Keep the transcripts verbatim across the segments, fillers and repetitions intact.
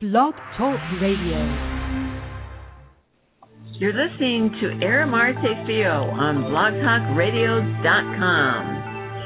Blog Talk Radio. You're listening to Aramarte Fio on blog talk radio dot com.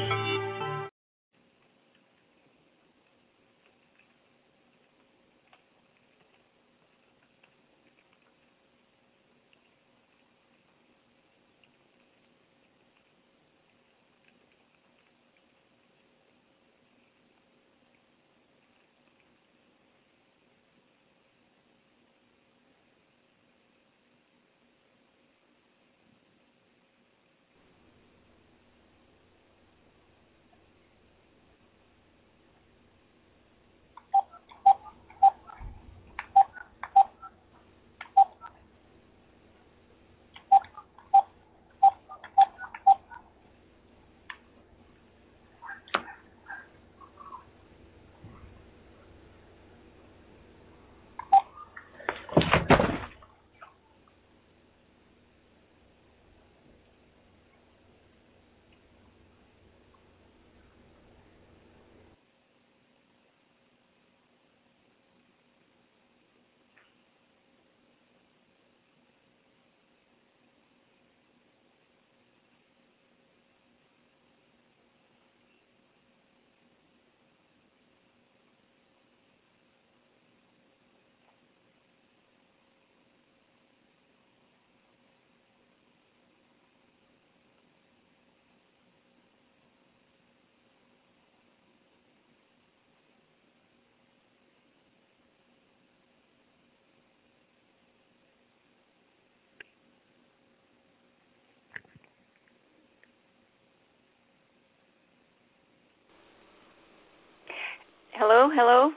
Hello, hello.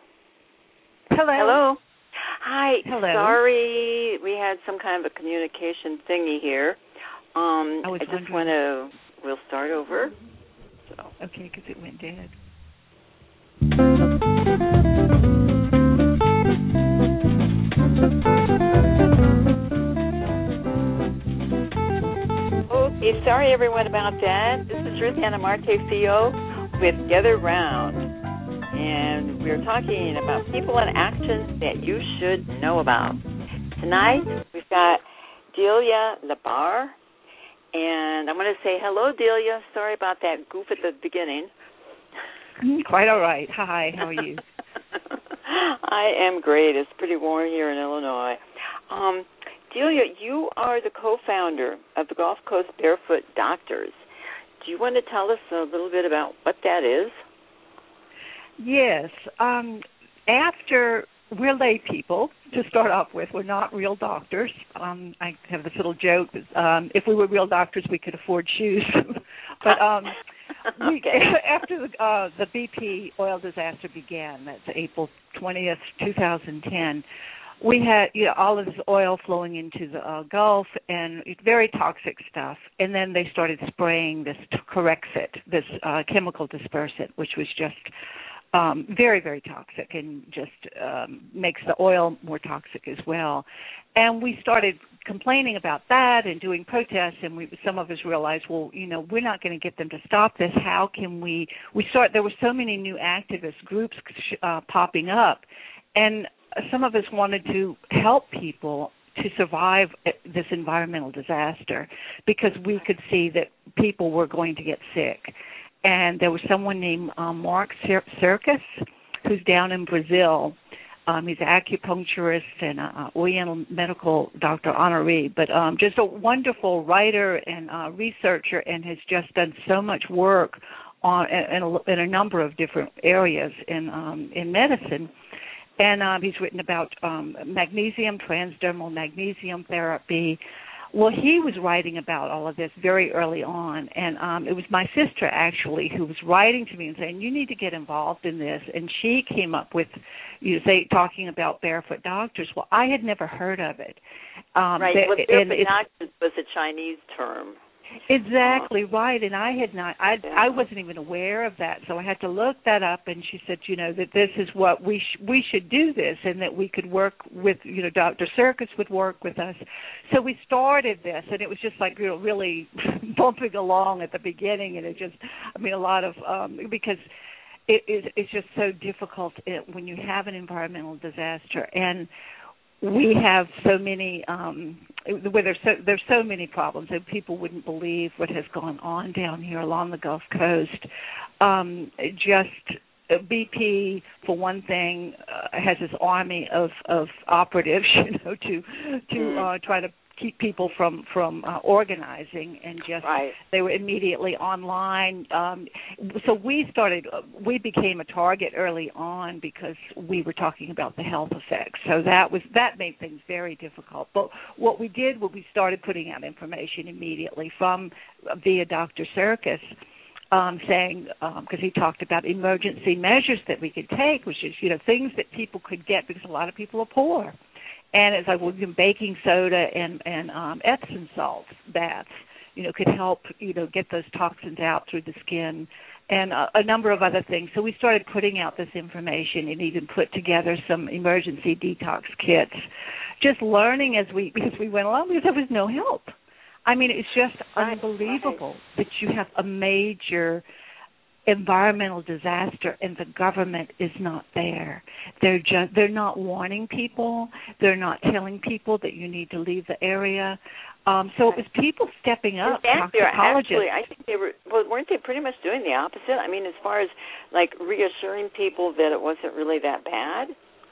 Hello. Hello. Hi. Hello. Sorry, we had some kind of a communication thingy here. Um, I, was I just wondering. want to, we'll start over. So. Okay, because it went dead. Okay, sorry everyone about that. This is Ruth Aramarte Fio with Gather Round. And we're talking about people and actions that you should know about. Tonight, we've got Delia Labar, and I'm going to say hello, Delia. Sorry about that goof at the beginning. Quite all right. Hi, how are you? I am great. It's pretty warm here in Illinois. Um, Delia, you are the co-founder of the Gulf Coast Barefoot Doctors. Do you want to tell us a little bit about what that is? Yes. Um, after, we're lay people, to start off with. We're not real doctors. Um, I have this little joke. Um, if we were real doctors, we could afford shoes. but um, we, okay. after the, uh, the B P oil disaster began, that's April twentieth, twenty ten, we had you know, all of this oil flowing into the uh, Gulf and very toxic stuff. And then they started spraying this Corexit, this uh, chemical dispersant, which was just Um, very, very toxic and just um, makes the oil more toxic as well. And we started complaining about that and doing protests, and we, some of us realized, well, you know, we're not going to get them to stop this. How can we? We start. There were so many new activist groups uh, popping up, and some of us wanted to help people to survive this environmental disaster because we could see that people were going to get sick. And there was someone named um, Mark Circus, who's down in Brazil. Um, he's an acupuncturist and an Oriental medical doctor honoree, but um, just a wonderful writer and uh, researcher, and has just done so much work on in a, in a number of different areas in um, in medicine. And um, he's written about um, magnesium, transdermal magnesium therapy. Well, he was writing about all of this very early on, and um, it was my sister, actually, who was writing to me and saying, you need to get involved in this. And she came up with, you know, say, talking about Barefoot Doctors. Well, I had never heard of it. Um, right. They, well, Barefoot Doctors was a Chinese term. Exactly right, and I had not, I yeah. I wasn't even aware of that, so I had to look that up. And she said, you know, that this is what we sh- we should do this, and that we could work with, you know, Doctor Circus would work with us. So we started this, and it was just like, you know, really bumping along at the beginning, and it just, I mean, a lot of um, because it is it's just so difficult when you have an environmental disaster. And we have so many, um, where there's so, there's so many problems, and people wouldn't believe what has gone on down here along the Gulf Coast. Um, just B P, for one thing, uh, has this army of, of operatives, you know, to to uh, try to keep people from from uh, organizing, and just right. they were immediately online. Um, so we started, uh, we became a target early on because we were talking about the health effects. So that was that made things very difficult. But what we did was we started putting out information immediately from uh, via Doctor Serkis. Um, saying, because um, he talked about emergency measures that we could take, which is, you know, things that people could get because a lot of people are poor. And it's like, well, baking soda and, and um, Epsom salt baths, you know, could help, you know, get those toxins out through the skin, and a, a number of other things. So we started putting out this information and even put together some emergency detox kits, just learning as we, because we went along, because there was no help. I mean, it's just unbelievable that you have a major environmental disaster and the government is not there. They're just they're not warning people. They're not telling people that you need to leave the area. Um, so it was people stepping up. Toxicologists. Actually, I think they were. Well, weren't they pretty much doing the opposite? I mean, as far as like reassuring people that it wasn't really that bad.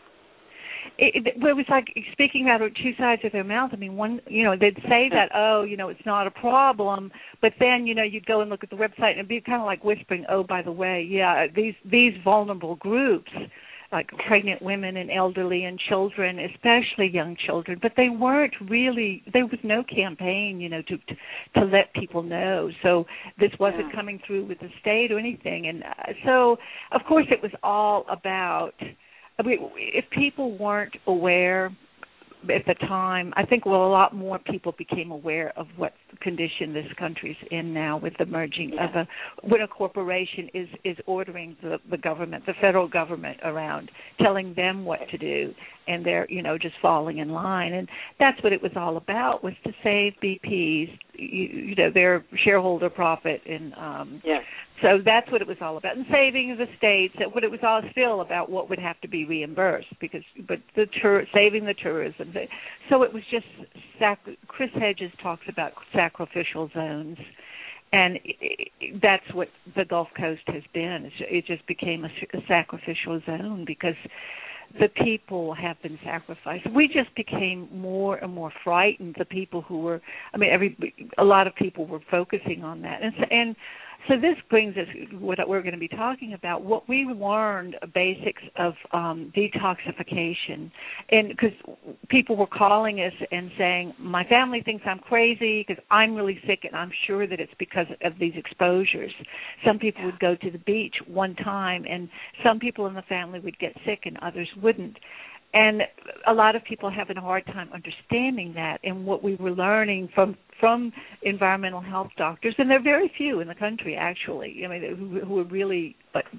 It, it, well, it was like speaking out of two sides of their mouth. I mean, one, you know, they'd say that, oh, you know, it's not a problem, but then, you know, you'd go and look at the website and it'd be kind of like whispering, oh, by the way, yeah, these these vulnerable groups, like pregnant women and elderly and children, especially young children, but they weren't really, there was no campaign, you know, to to, to let people know. So this wasn't yeah. coming through with the state or anything. And uh, so, of course, it was all about, I mean, if people weren't aware at the time, I think, well, a lot more people became aware of what condition this country's in now with the merging yeah. of a, when a corporation is, is ordering the, the government, the federal government around, telling them what to do, and they're, you know, just falling in line. And that's what it was all about, was to save B P's, you, you know, their shareholder profit. And um, yeah. so that's what it was all about. And saving the states, what it was all still about what would have to be reimbursed, because, but the tur- saving the tourism. So it was just, sac- Chris Hedges talks about sacrificial zones, and it, it, that's what the Gulf Coast has been. It just became a, a sacrificial zone because the people have been sacrificed. We just became more and more frightened. The people who were, I mean, every a lot of people were focusing on that, and so, and so this brings us what we're going to be talking about. What we learned, basics of um, detoxification, and because people were calling us and saying, my family thinks I'm crazy because I'm really sick, and I'm sure that it's because of these exposures. Some people would go to the beach one time, and some people in the family would get sick, and others wouldn't. And a lot of people have a hard time understanding that. And what we were learning from from environmental health doctors, and there are very few in the country, actually, I mean, who, who are really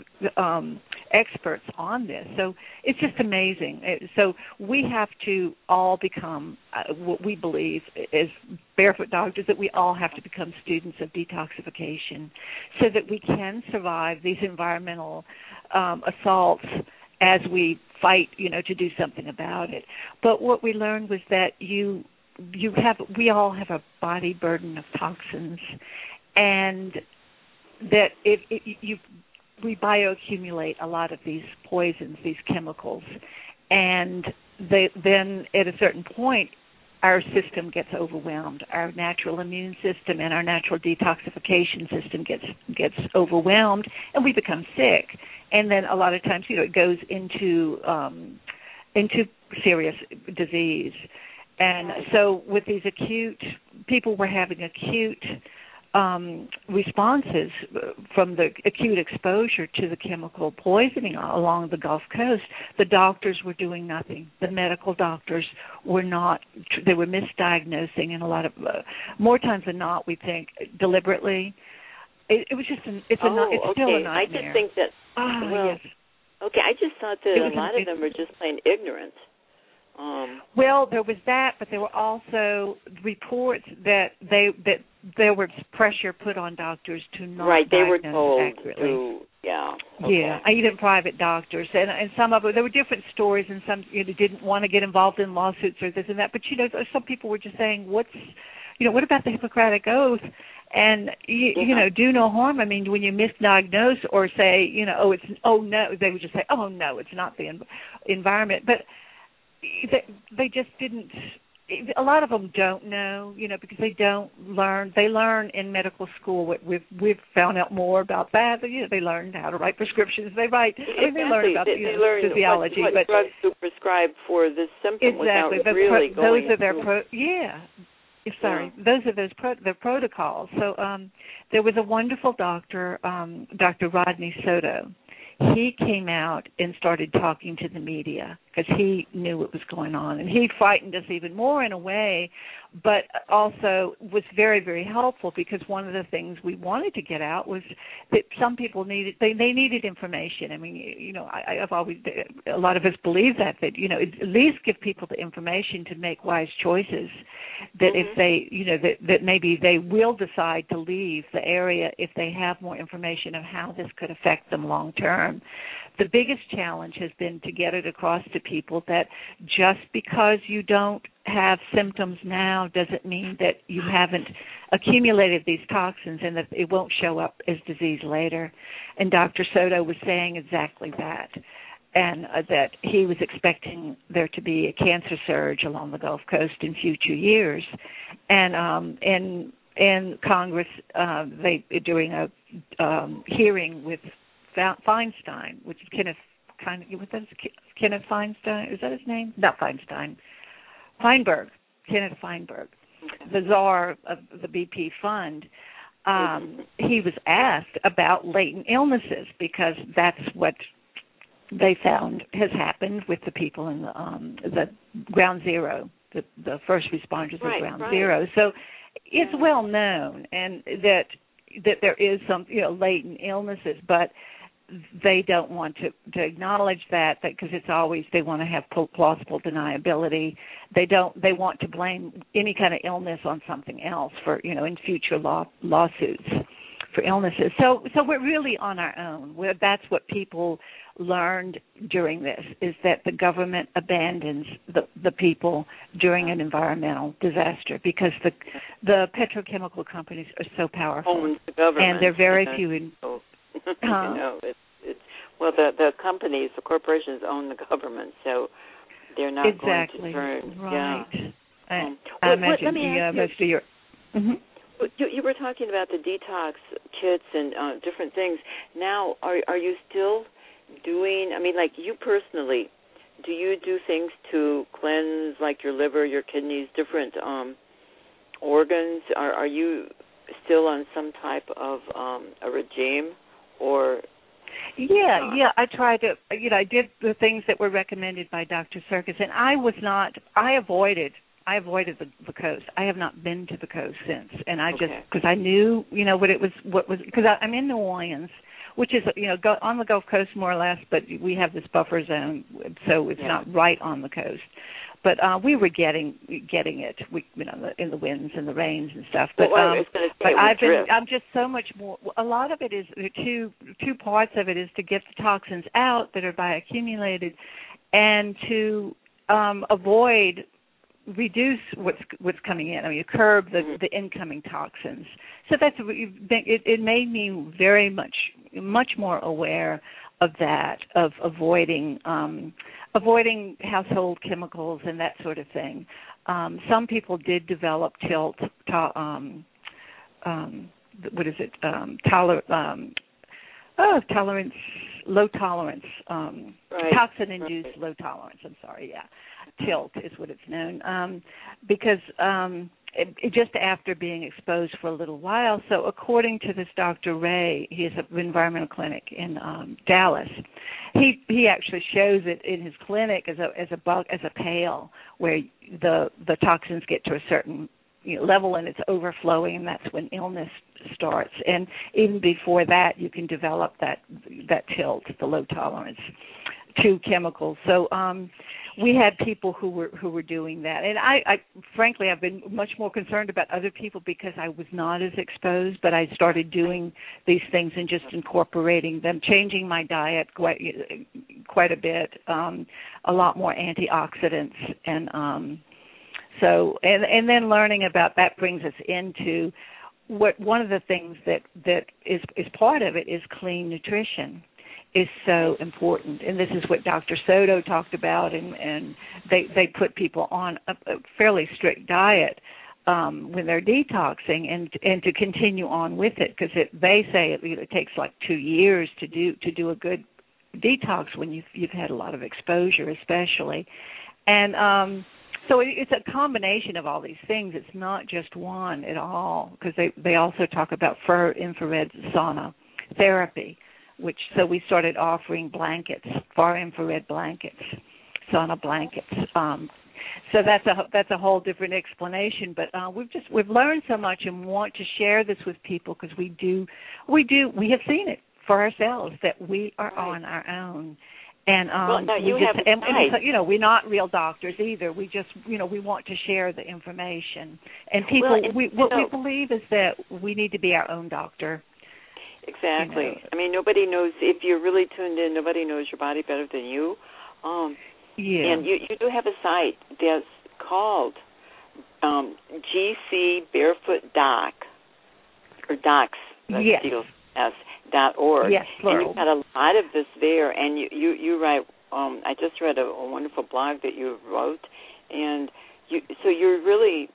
um, experts on this. So it's just amazing. So we have to all become uh, what we believe as barefoot doctors, that we all have to become students of detoxification so that we can survive these environmental um, assaults as we fight, you know, to do something about it. But what we learned was that you you have we all have a body burden of toxins, and that if it, you we bioaccumulate a lot of these poisons, these chemicals, and they, then at a certain point our system gets overwhelmed. Our natural immune system and our natural detoxification system gets gets overwhelmed, and we become sick. And then a lot of times, you know, it goes into um, into serious disease. And so with these acute, people were having acute um, responses from the acute exposure to the chemical poisoning along the Gulf Coast. The doctors were doing nothing. The medical doctors were not, they were misdiagnosing, and a lot of, uh, more times than not, we think, deliberately. It, it was just, an, it's, oh, a, it's okay. still a nightmare. I just think that, oh, well, yes. okay, I just thought that a lot of them were just plain ignorant Um, well, there was that, but there were also reports that they that there was pressure put on doctors to not right, they were diagnose told accurately. to, yeah. Okay. Yeah, even private doctors, and and some of it, there were different stories, and some you know didn't want to get involved in lawsuits or this and that. But you know, some people were just saying, "What's, you know, what about the Hippocratic Oath?" And you, yeah. you know, do no harm. I mean, when you misdiagnose or say, you know, oh, it's oh no, they would just say, oh no, it's not the env- environment. But they, they just didn't. A lot of them don't know, you know, because they don't learn. They learn in medical school. What we've we've found out more about that. You know, they learn how to write prescriptions. They write. I mean, exactly. they learn about they, you know, they learn physiology, what, what but drugs to prescribe for this symptom exactly. without The really pro, going those are their through. pro, yeah. Sorry, Yeah. those are those pro, their protocols. So um, there was a wonderful doctor, um, Doctor Rodney Soto. He came out and started talking to the media because he knew what was going on, and he frightened us even more in a way, but also was very, very helpful because one of the things we wanted to get out was that some people needed they, they needed information. I mean, you know, I, I've always a lot of us believe that that you know at least give people the information to make wise choices. That Mm-hmm. if they you know that that maybe they will decide to leave the area if they have more information of how this could affect them long term. The biggest challenge has been to get it across to people that just because you don't have symptoms now doesn't mean that you haven't accumulated these toxins and that it won't show up as disease later. And Doctor Soto was saying exactly that, and uh, that he was expecting there to be a cancer surge along the Gulf Coast in future years. And um, in, in Congress, uh, they during a um, hearing with Feinstein, which is Kenneth, kind of, what that is, Kenneth Feinstein, is that his name? Not Feinstein. Feinberg, Kenneth Feinberg, the czar of the B P fund. Um, he was asked about latent illnesses because that's what they found has happened with the people in the, um, the ground zero, the, the first responders right, of ground right. zero. So it's well known, and that that there is some you know latent illnesses, but they don't want to, to acknowledge that because it's always they want to have plausible deniability. They don't. They want to blame any kind of illness on something else for you know in future law, lawsuits for illnesses. So so we're really on our own. We're, that's what people learned during this is that the government abandons the, the people during an environmental disaster because the the petrochemical companies are so powerful. Owns the government. And they're very yeah. few in so, uh, you know, it's, it's well the the companies, the corporations own the government, so they're not exactly. going to turn. Right. Yeah. I, Um, I what, imagine let me the ask uh, most of your. Mm-hmm. You, you were talking about the detox kits and uh, different things. Now, are are you still doing? I mean, like you personally, do you do things to cleanse, like your liver, your kidneys, different um, organs? Are are you still on some type of um, a regime, or? Yeah, not? yeah. I tried to. You know, I did the things that were recommended by Doctor Serkis, and I was not. I avoided. I avoided the, the coast. I have not been to the coast since, and I Okay. just because I knew, you know, what it was. What was because I'm in New Orleans, which is you know go, on the Gulf Coast more or less, but we have this buffer zone, so it's yeah. not right on the coast. But uh, we were getting getting it, we, you know, the, in the winds and the rains and stuff. But well, um, I was gonna say but it would I've been, drift. I'm just so much more. A lot of it is two two parts of it is to get the toxins out that are bioaccumulated, and to um, avoid. reduce what's what's coming in. I mean, you curb the, mm-hmm. the incoming toxins. So that's it. It made me very much much more aware of that, of avoiding um, avoiding household chemicals and that sort of thing. Um, some people did develop tilt. To, um, um, what is it? Um, toler, um, oh, tolerance, low tolerance, um, right. toxin-induced right. low tolerance. I'm sorry. Yeah. Tilt is what it's known, um, because um, it, it just after being exposed for a little while. So according to this Doctor Ray, he has an environmental clinic in um, Dallas. He he actually shows it in his clinic as a as a bulk as a pail where the the toxins get to a certain you know, level and it's overflowing, and that's when illness starts. And even before that, you can develop that that tilt, the low tolerance. to chemicals. So um, we had people who were who were doing that, and I, I frankly I've been much more concerned about other people because I was not as exposed, but I started doing these things and just incorporating them, changing my diet quite quite a bit, um, a lot more antioxidants, and um, so and and then learning about that brings us into what one of the things that that is is part of it is clean nutrition. Is so important, and this is what Doctor Soto talked about, and, and they they put people on a, a fairly strict diet um, when they're detoxing, and and to continue on with it, because they say it, it takes like two years to do to do a good detox when you've you've had a lot of exposure, especially, and um, so it, it's a combination of all these things. It's not just one at all, because they they also talk about far infrared sauna therapy. Which so we started offering blankets, far infrared blankets, sauna blankets. Um, so that's a that's a whole different explanation. But uh, we've just we've learned so much and want to share this with people because we do we do we have seen it for ourselves that we are right. on our own. And um, well, now you we have just, a and, and, you know, we're not real doctors either. We just, you know, we want to share the information. And people, well, and, we, what know, we believe is that we need to be our own doctor. Exactly. You know. I mean, nobody knows, if you're really tuned in, nobody knows your body better than you. Um, yeah. And you, you do have a site that's called um, G C Barefoot Doc, or Docs, yes. D O S, dot org. Yes, plural. And you've got a lot of this there. And you, you, you write, um, I just read a, a wonderful blog that you wrote. And you, so you're really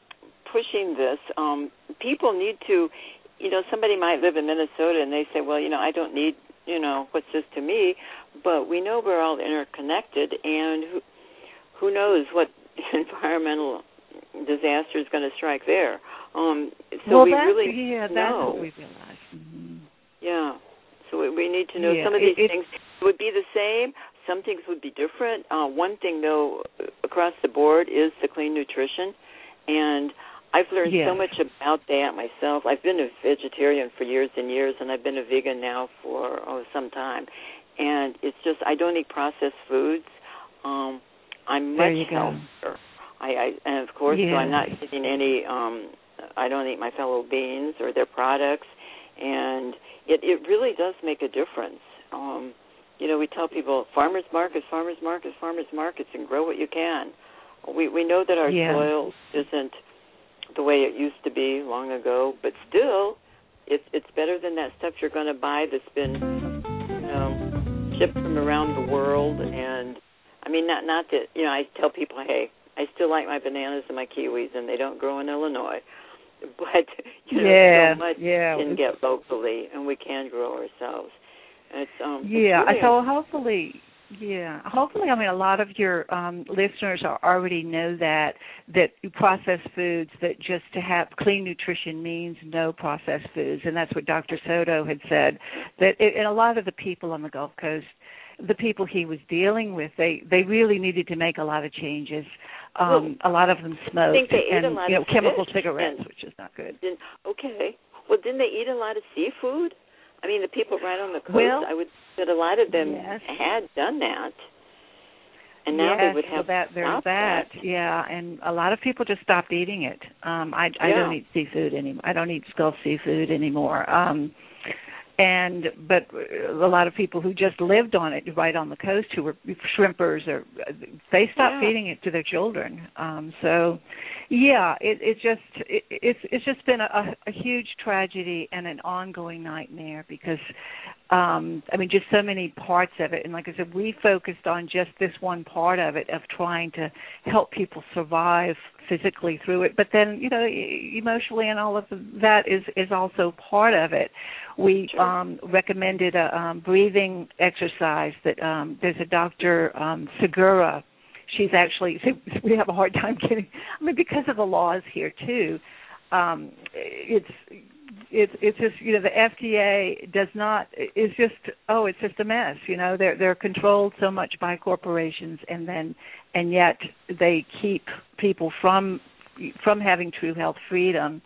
pushing this. Um, people need to... You know, somebody might live in Minnesota and they say, well, you know, I don't need, you know, what's this to me? But we know we're all interconnected, and who, who knows what environmental disaster is going to strike there. Um, so well, we that's, really yeah, that's know. what we realize. Mm-hmm. Yeah. So we, we need to know yeah, some of it, these it, things would be the same. Some things would be different. Uh, one thing, though, across the board is the clean nutrition. And I've learned yes. so much about that myself. I've been a vegetarian for years and years, and I've been a vegan now for oh, some time. And it's just I don't eat processed foods. Um, I'm there much you healthier. Go. I, I and of course, yeah. so I'm not eating any. Um, I don't eat my fellow beans or their products, and it it really does make a difference. Um, you know, we tell people farmers markets, farmers markets, farmers markets, and grow what you can. We we know that our yeah. soil isn't the way it used to be long ago, but still, it's it's better than that stuff you're going to buy that's been, you know, shipped from around the world. And I mean, not not that you know, I tell people, hey, I still like my bananas and my kiwis, and they don't grow in Illinois, but you know, yeah, so much yeah. can get locally, and we can grow ourselves. It's um, yeah. it's really so hopefully. Yeah, hopefully, I mean, a lot of your um, listeners are already know that, that processed foods, that just to have clean nutrition means no processed foods, and that's what Doctor Soto had said, that it, and a lot of the people on the Gulf Coast, the people he was dealing with, they, they really needed to make a lot of changes. Um, well, a lot of them smoked I think they and ate a lot you know, of chemical fish cigarettes, and, which is not good. Didn't, okay. Well, didn't they eat a lot of seafood? I mean, the people right on the coast, well, I would say a lot of them yes. had done that. And now yes, they would have well that there's that. that. Yeah, and a lot of people just stopped eating it. Um I I yeah. don't eat seafood anymore. I don't eat Gulf seafood anymore. Um and but a lot of people who just lived on it right on the coast, who were shrimpers, or they stopped yeah. feeding it to their children. Um so yeah, it it just it, it's it's just been a, a huge tragedy and an ongoing nightmare because Um, I mean, just so many parts of it. And like I said, we focused on just this one part of it, of trying to help people survive physically through it. But then, you know, emotionally and all of that is, is also part of it. We sure. um, recommended a um, breathing exercise that um, there's a Doctor um, Segura. She's actually, we have a hard time getting, I mean, because of the laws here, too. Um, it's... It's it's just, you know, the F D A does not, it's just, oh, it's just a mess, you know. They're they're controlled so much by corporations, and then and yet they keep people from from having true health freedom.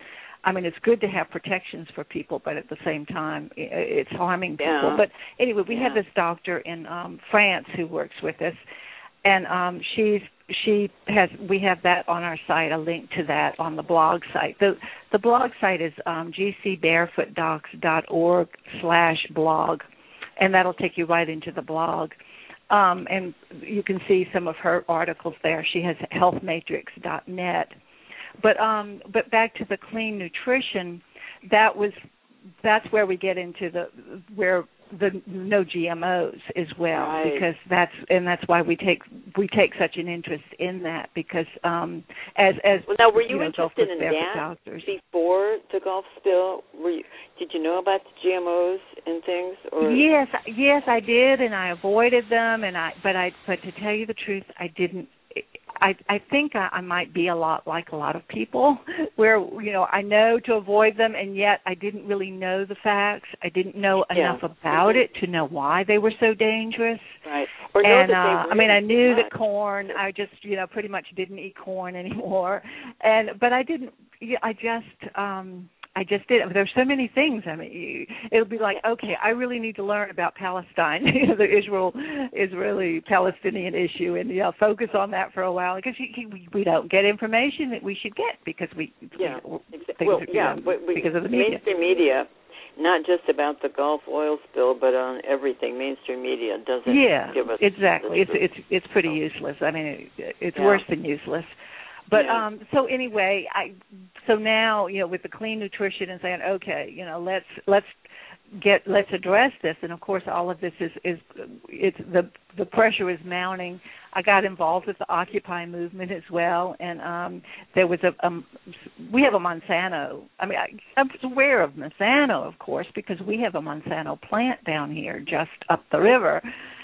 I mean, it's good to have protections for people, but at the same time, it's harming people. Yeah. But anyway, we yeah. have this doctor in um, France who works with us, and um, she's she has we have that on our site, a link to that on the blog site. The the blog site is um, g c barefoot docs dot org slash blog, and that'll take you right into the blog. Um, and you can see some of her articles there. She has health matrix dot net. But um, but back to the clean nutrition, that was that's where we get into the where the no G M Os as well, right. because that's and that's why we take we take such an interest in that, because um, as as well, now were you, you know, interested in that doctors. before the Gulf spill? Were you, did you know about the G M Os and things? Or? Yes, yes, I did, and I avoided them, and I but I but to tell you the truth, I didn't. I, I think I, I might be a lot like a lot of people where, you know, I know to avoid them, and yet I didn't really know the facts. I didn't know yeah. enough about mm-hmm. it to know why they were so dangerous. Right. Or and, know that they uh, were I mean, I knew much. that corn, I just, you know, pretty much didn't eat corn anymore. And But I didn't, I just... um I just did. There's so many things. I mean, you, it'll be like, okay, I really need to learn about Palestine, the Israel, Israeli Palestinian issue, and yeah, focus on that for a while, because you, we, we don't get information that we should get because we, yeah, we, exactly. Well, yeah, know, we, we, because of the media. Mainstream media, not just about the Gulf oil spill, but on everything. Mainstream media doesn't yeah, give us exactly. It's it's it's pretty useless. I mean, it, it's yeah. worse than useless. But yeah. um, so anyway, I so now, you know, with the clean nutrition and saying, okay, you know, let's let's get let's address this, and of course, all of this is is it's the the pressure is mounting. I got involved with the Occupy movement as well, and um, there was a um, we have a Monsanto. I mean, I, I'm aware of Monsanto, of course, because we have a Monsanto plant down here just up the river.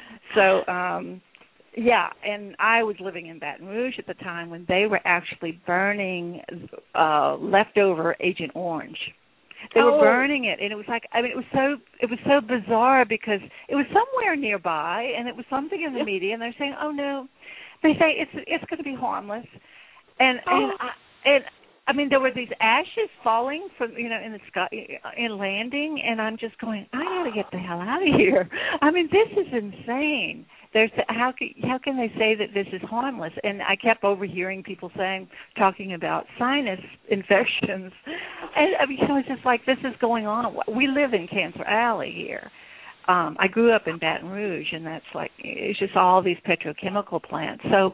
So. Um, Yeah, and I was living in Baton Rouge at the time when they were actually burning uh, leftover Agent Orange. They oh. were burning it, and it was like, I mean, it was so it was so bizarre because it was somewhere nearby, and it was something in the media, and they're saying, oh no, they say it's it's going to be harmless, and oh. and I, and I mean, there were these ashes falling from, you know, in the sky, in landing, and I'm just going, I got to get the hell out of here. I mean, this is insane. There's how can how can they say that this is harmless? And I kept overhearing people saying, talking about sinus infections, and I mean, you know, it's just like this is going on. We live in Cancer Alley here. Um, I grew up in Baton Rouge, and that's like it's just all these petrochemical plants. So.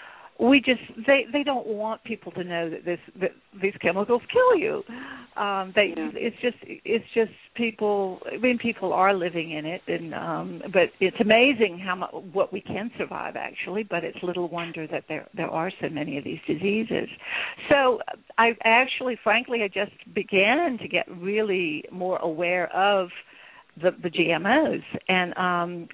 We just they, they don't want people to know that this that these chemicals kill you. Um, they yeah. it's just it's just people. I mean, people are living in it, and um, but it's amazing how much, what we can survive actually. But it's little wonder that there there are so many of these diseases. So I actually, frankly, I just began to get really more aware of the, the G M Os and. Um,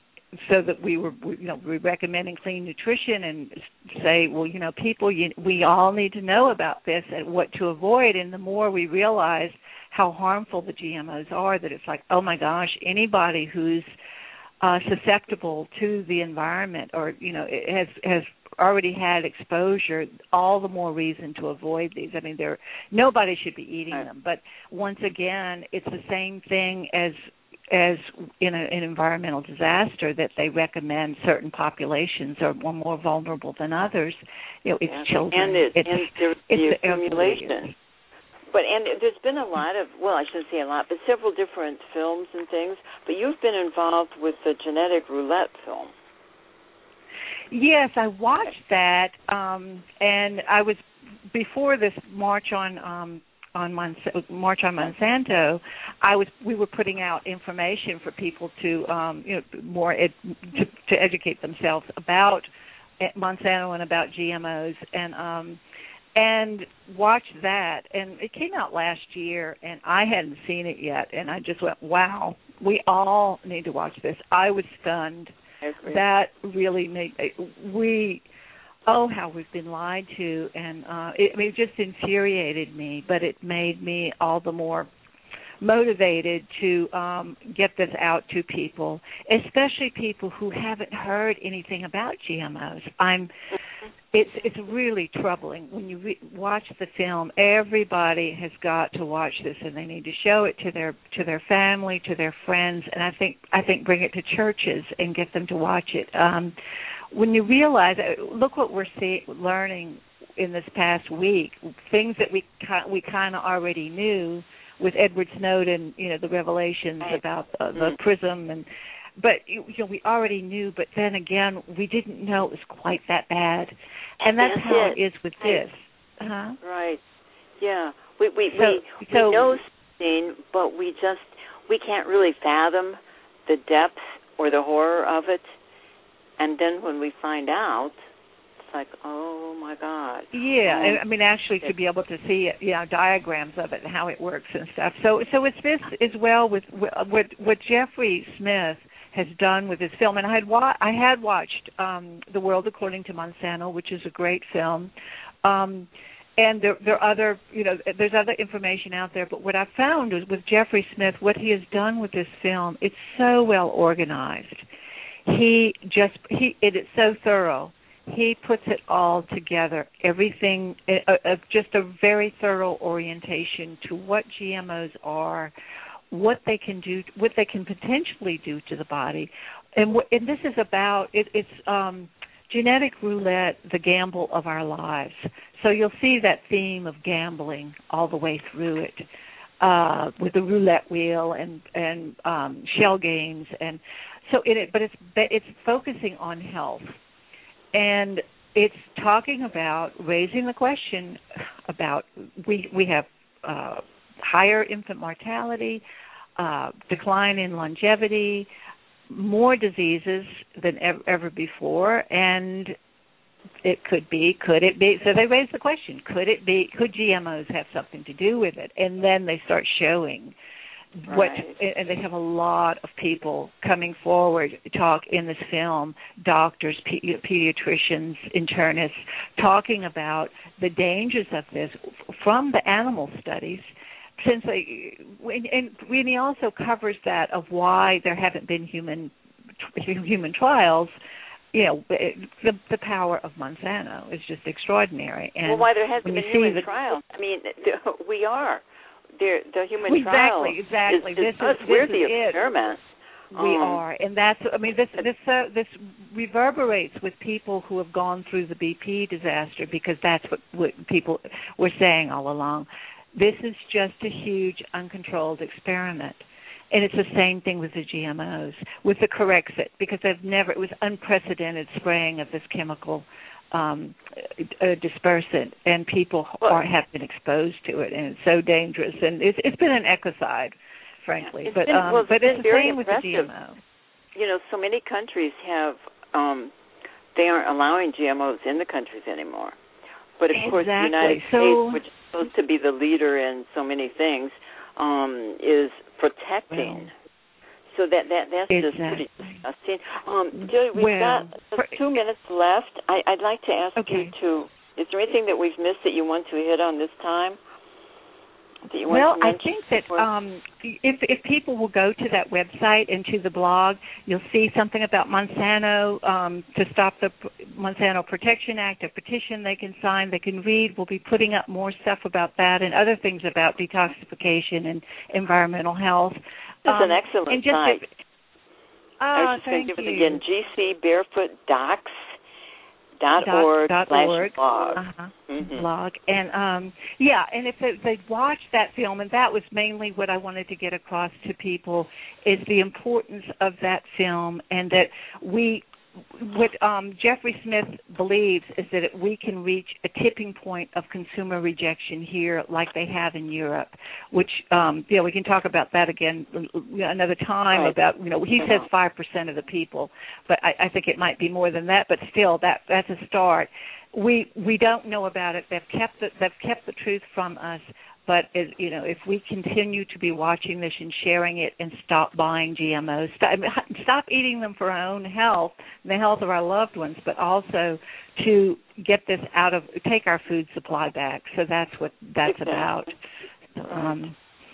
So that we were, you know, we recommending clean nutrition and say, well, you know, people, you, we all need to know about this and what to avoid. And the more we realize how harmful the G M Os are, that it's like, oh my gosh, anybody who's uh, susceptible to the environment or, you know, has has already had exposure, all the more reason to avoid these. I mean, there nobody should be eating right. them. But once again, it's the same thing as. as in a, an environmental disaster that they recommend certain populations are more, more vulnerable than others. You know, it's yeah. children. And it, it's, and the, it's the the accumulation. But and there's been a lot of, well, I shouldn't say a lot, but several different films and things. But you've been involved with the Genetic Roulette film. Yes, I watched that, um, and I was, before this March on um, on Monsanto, March on Monsanto, I was we were putting out information for people to um, you know more ed, to, to educate themselves about Monsanto and about G M Os and um, and watched that, and it came out last year, and I hadn't seen it yet, and I just went, wow, we all need to watch this. I was stunned. I agree. That really made we. Oh, how we've been lied to, and uh, it, I mean, it just infuriated me, but it made me all the more motivated to um, get this out to people, especially people who haven't heard anything about G M Os. I'm. It's it's really troubling when you re- watch the film. Everybody has got to watch this, and they need to show it to their to their family, to their friends, and I think I think bring it to churches and get them to watch it. Um, when you realize, look what we're see, learning in this past week, things that we we kind of already knew with Edward Snowden, you know, the revelations about uh, the mm-hmm. PRISM, and but you know we already knew, but then again we didn't know it was quite that bad, and that's, that's how it. it is with this. Uh-huh. Right. Yeah. We we so, we, so, we know something, but we just we can't really fathom the depth or the horror of it, and then when we find out, it's like, oh my God. Yeah, um, I mean, actually, to be able to see, you know, diagrams of it and how it works and stuff. So, so it's this as well with what what Jeffrey Smith has done with his film. And I had wa- I had watched um, The World According to Monsanto, which is a great film. Um, and there, there are other, you know, there's other information out there. But what I found is with Jeffrey Smith, what he has done with this film, it's so well organized. He just he it is so thorough. He puts it all together, everything, uh, uh, just a very thorough orientation to what G M Os are, what they can do, what they can potentially do to the body, and, w- and this is about it, it's um, genetic roulette, the gamble of our lives. So you'll see that theme of gambling all the way through it, uh, with the roulette wheel and and um, shell games, and so it. But it's it's focusing on health. And it's talking about raising the question about we we have uh, higher infant mortality, uh, decline in longevity, more diseases than ever, ever before, and it could be, could it be? So they raise the question: Could it be? Could G M Os have something to do with it? And then they start showing. What right. And they have a lot of people coming forward to talk in this film, doctors, pe- pediatricians, internists, talking about the dangers of this from the animal studies. Since they, and he also covers that of why there haven't been human human trials. You know, the the power of Monsanto is just extraordinary. And well, why there hasn't been human the, trials? I mean, we are. The, the human exactly, trial exactly. is, is this us. Is, We're this the is experiment. It. We um, are, and that's. I mean, this this uh, this reverberates with people who have gone through the B P disaster, because that's what, what people were saying all along. This is just a huge, uncontrolled experiment. And it's the same thing with the G M Os, with the Corexit, because they've never. It was unprecedented spraying of this chemical um, uh, dispersant, and people well, are, have been exposed to it, and it's so dangerous. And it's, it's been an ecocide, frankly. It's but been, um, well, but it's it's the very same with the G M O. You know, so many countries have. Um, they aren't allowing G M Os in the countries anymore. But of exactly. course, the United so, States, which is supposed to be the leader in so many things, um, is protecting. Well, so that that that's exactly. just pretty disgusting. Um, Julie, we've well, got for, two minutes left. I, I'd like to ask okay. you to. Is there anything that we've missed that you want to hit on this time? That you want well, to I mention? think that um, if if people will go to that website and to the blog, you'll see something about Monsanto um, to stop the Monsanto Protection Act, a petition they can sign, they can read. We'll be putting up more stuff about that and other things about detoxification and environmental health. This is um, an excellent and just site. If, uh, I was just thank going to give you. it again, G C Barefoot Docs. Dot org dot slash org blog. uh-huh. Mm-hmm. blog and um yeah and if they, they watch that film, and that was mainly what I wanted to get across to people, is the importance of that film, and that we what um Jeffrey Smith believes is that we can reach a tipping point of consumer rejection here like they have in Europe, which um yeah we can talk about that again another time. Right. About you know he says five percent of the people, but I, I think it might be more than that, but still that that's a start. We we don't know about it. They've kept the, they've kept the truth from us. But it, you know, if we continue to be watching this and sharing it, and stop buying G M Os, stop, stop eating them for our own health, and the health of our loved ones, but also to get this out of take our food supply back. So that's what that's exactly. about. Um,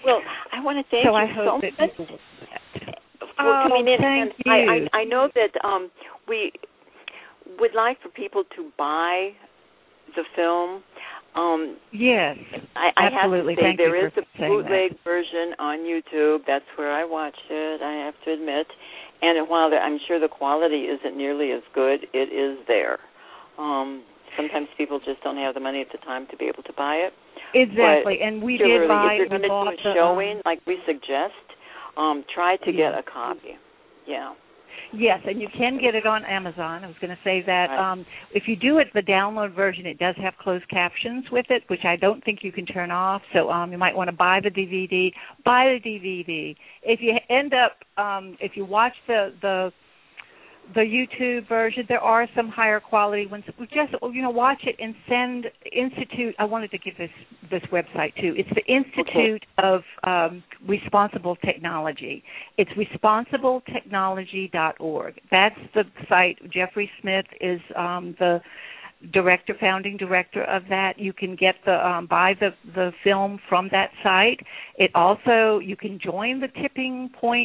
Well, I want to thank so you I hope so that much people will do that. for Oh, coming in. thank and you. I, I, I know that um, we would like for people to buy the film. Um, yes, I, I absolutely. have to say Thank there you is for a saying bootleg that. version on YouTube. That's where I watched it, I have to admit. And while there, I'm sure the quality isn't nearly as good, it is there. Um, sometimes people just don't have the money at the time to be able to buy it. Exactly, But and we particularly did buy. if you're going to bought do a the, showing, um, like we suggest, um, try to yeah. get a copy. Yeah. Yes, and you can get it on Amazon. I was going to say that Right. um, if you do it the download version, it does have closed captions with it, which I don't think you can turn off. So um, you might want to buy the D V D. Buy the D V D. If you end up, um, if you watch the the the YouTube version, there are some higher quality ones. Just, you know, watch it and send Institute. I wanted to give this this website too. It's the Institute okay. of um, Responsible Technology. It's responsible technology dot org. That's the site. Jeffrey Smith is um, the director, founding director of that. You can get the um, buy the the film from that site. It also, you can join the Tipping Point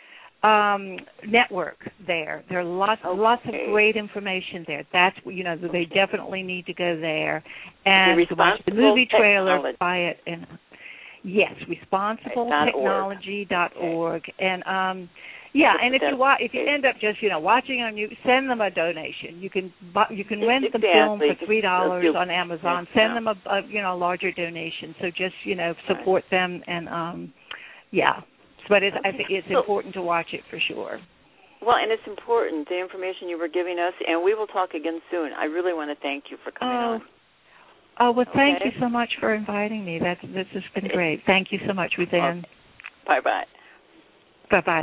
Um, network there. There are lots, okay. lots of great information there. That's, you know, they definitely need to go there and to watch the movie trailer, buy it, and yes, responsible technology dot org. Okay. And um, yeah, and if you wa- if you end up just, you know, watching on you, send them a donation. You can buy, you can rent exactly. the film for three dollars on Amazon. Send them a, a you know larger donation. So just you know support right. them and um, yeah. But it's, I think it's important to watch it for sure. Well, and it's important, the information you were giving us, and we will talk again soon. I really want to thank you for coming oh. on. Oh, well, thank okay. you so much for inviting me. That's, this has been great. Thank you so much, Ruthann. Okay. Bye-bye. Bye-bye.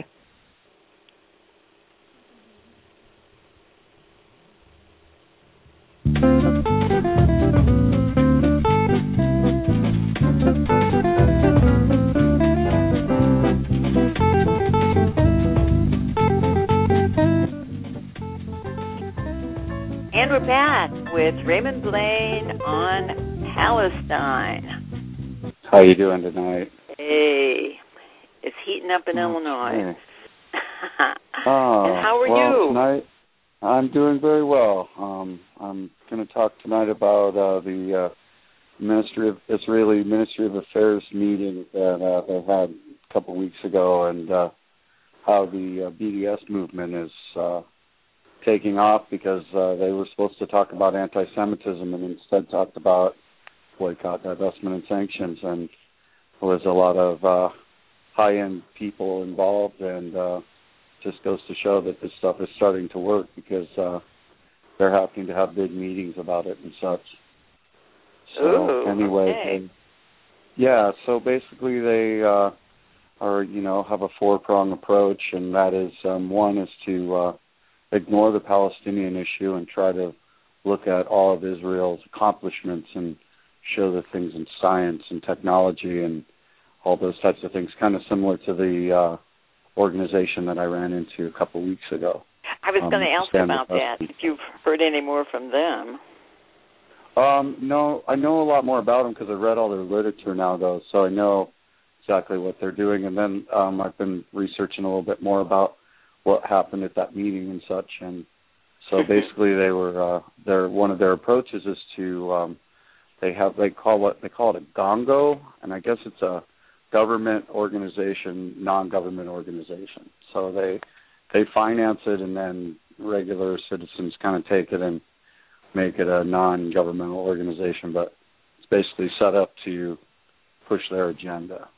And we're back with Raymond Blaine on Palestine. How you doing tonight? Hey, it's heating up in oh, Illinois. oh, and how are well, you? Tonight, I'm doing very well. Um, I'm going to talk tonight about uh, the uh, Ministry of Israeli Ministry of Affairs meeting that uh, they had a couple of weeks ago, and uh, how the uh, B D S movement is Uh, taking off because uh, they were supposed to talk about anti-Semitism and instead talked about boycott, divestment, and sanctions. And there was a lot of uh, high-end people involved, and uh, just goes to show that this stuff is starting to work because uh, they're having to have big meetings about it and such. So Ooh, anyway, okay. they, yeah. So basically, they uh, are you know have a four-prong approach, and that is um, one is to uh, ignore the Palestinian issue and try to look at all of Israel's accomplishments and show the things in science and technology and all those types of things, kind of similar to the uh, organization that I ran into a couple of weeks ago. I was um, going to ask about that, if you've heard any more from them. Um, no, I know a lot more about them because I read all their literature now, though, so I know exactly what they're doing. And then um, I've been researching a little bit more about what happened at that meeting and such, and so basically they were uh their one of their approaches is to um they have they call what they call it a gongo, and I guess it's a government organization, non-government organization. So they they finance it, and then regular citizens kind of take it and make it a non-governmental organization, but it's basically set up to push their agenda.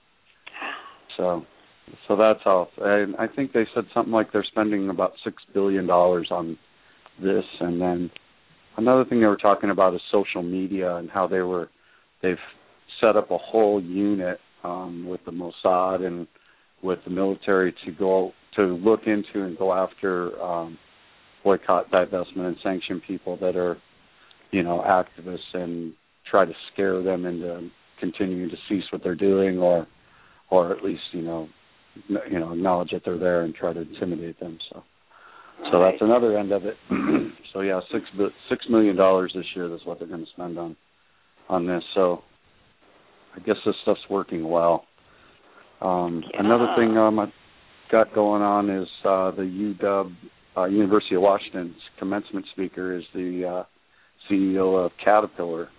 So So that's all. And I think they said something like they're spending about six billion dollars on this. And then another thing they were talking about is social media and how they were, they've set up a whole unit um, with the Mossad and with the military to go to look into and go after um, boycott, divestment, and sanction people that are, you know, activists and try to scare them into continuing to cease what they're doing, or, or at least, you know, you know, acknowledge that they're there and try to intimidate them. So, right. so that's another end of it. So yeah, six six million dollars this year is what they're going to spend on on this. So, I guess this stuff's working well. Um, yeah. Another thing um, I've got going on is uh, the U W, uh, University of Washington's commencement speaker is the uh, C E O of Caterpillar.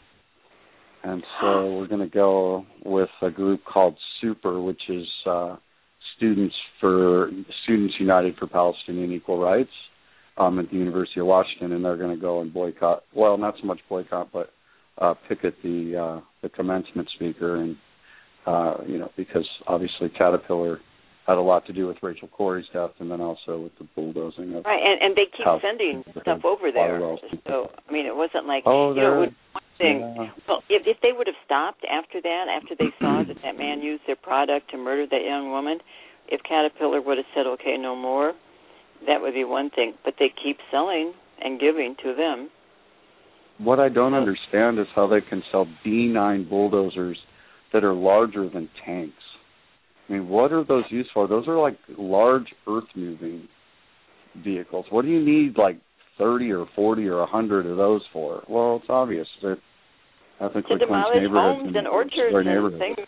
And so we're going to go with a group called SUPER, which is uh, Students for Students United for Palestinian Equal Rights um, at the University of Washington, and they're going to go and boycott. Well, not so much boycott, but uh, picket the uh, the commencement speaker, and uh, you know, because obviously Caterpillar had a lot to do with Rachel Corrie's death, and then also with the bulldozing of right, and, and they keep house, sending stuff over there. So I mean, it wasn't like oh, you know, it was one thing. Yeah. Well, if if they would have stopped after that, after they saw that that man used their product to murder that young woman, if Caterpillar would have said, okay, no more, that would be one thing. But they keep selling and giving to them. What I don't understand is how they can sell D nine bulldozers that are larger than tanks. I mean, what are those used for? Those are like large earth-moving vehicles. What do you need like thirty or forty or one hundred of those for? Well, it's obvious. They're ethically to cleansed demolish neighborhoods homes and, and orchards and things.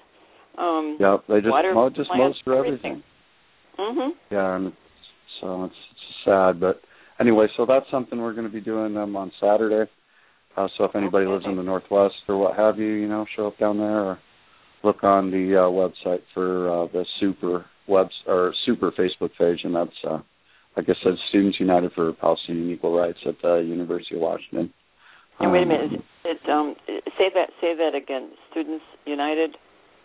Um, yeah, they just water mow just plants, most for everything. Mm-hmm. Yeah, and it's, so it's, it's sad, but anyway, so that's something we're going to be doing um, on Saturday. Uh, so if anybody okay. lives in the Northwest or what have you, you know, show up down there or look on the uh, website for uh, the Super web or Super Facebook page, and that's uh, like I said, Students United for Palestinian Equal Rights at the University of Washington. And wait a Um, minute, is it, um, say that say that again. Students United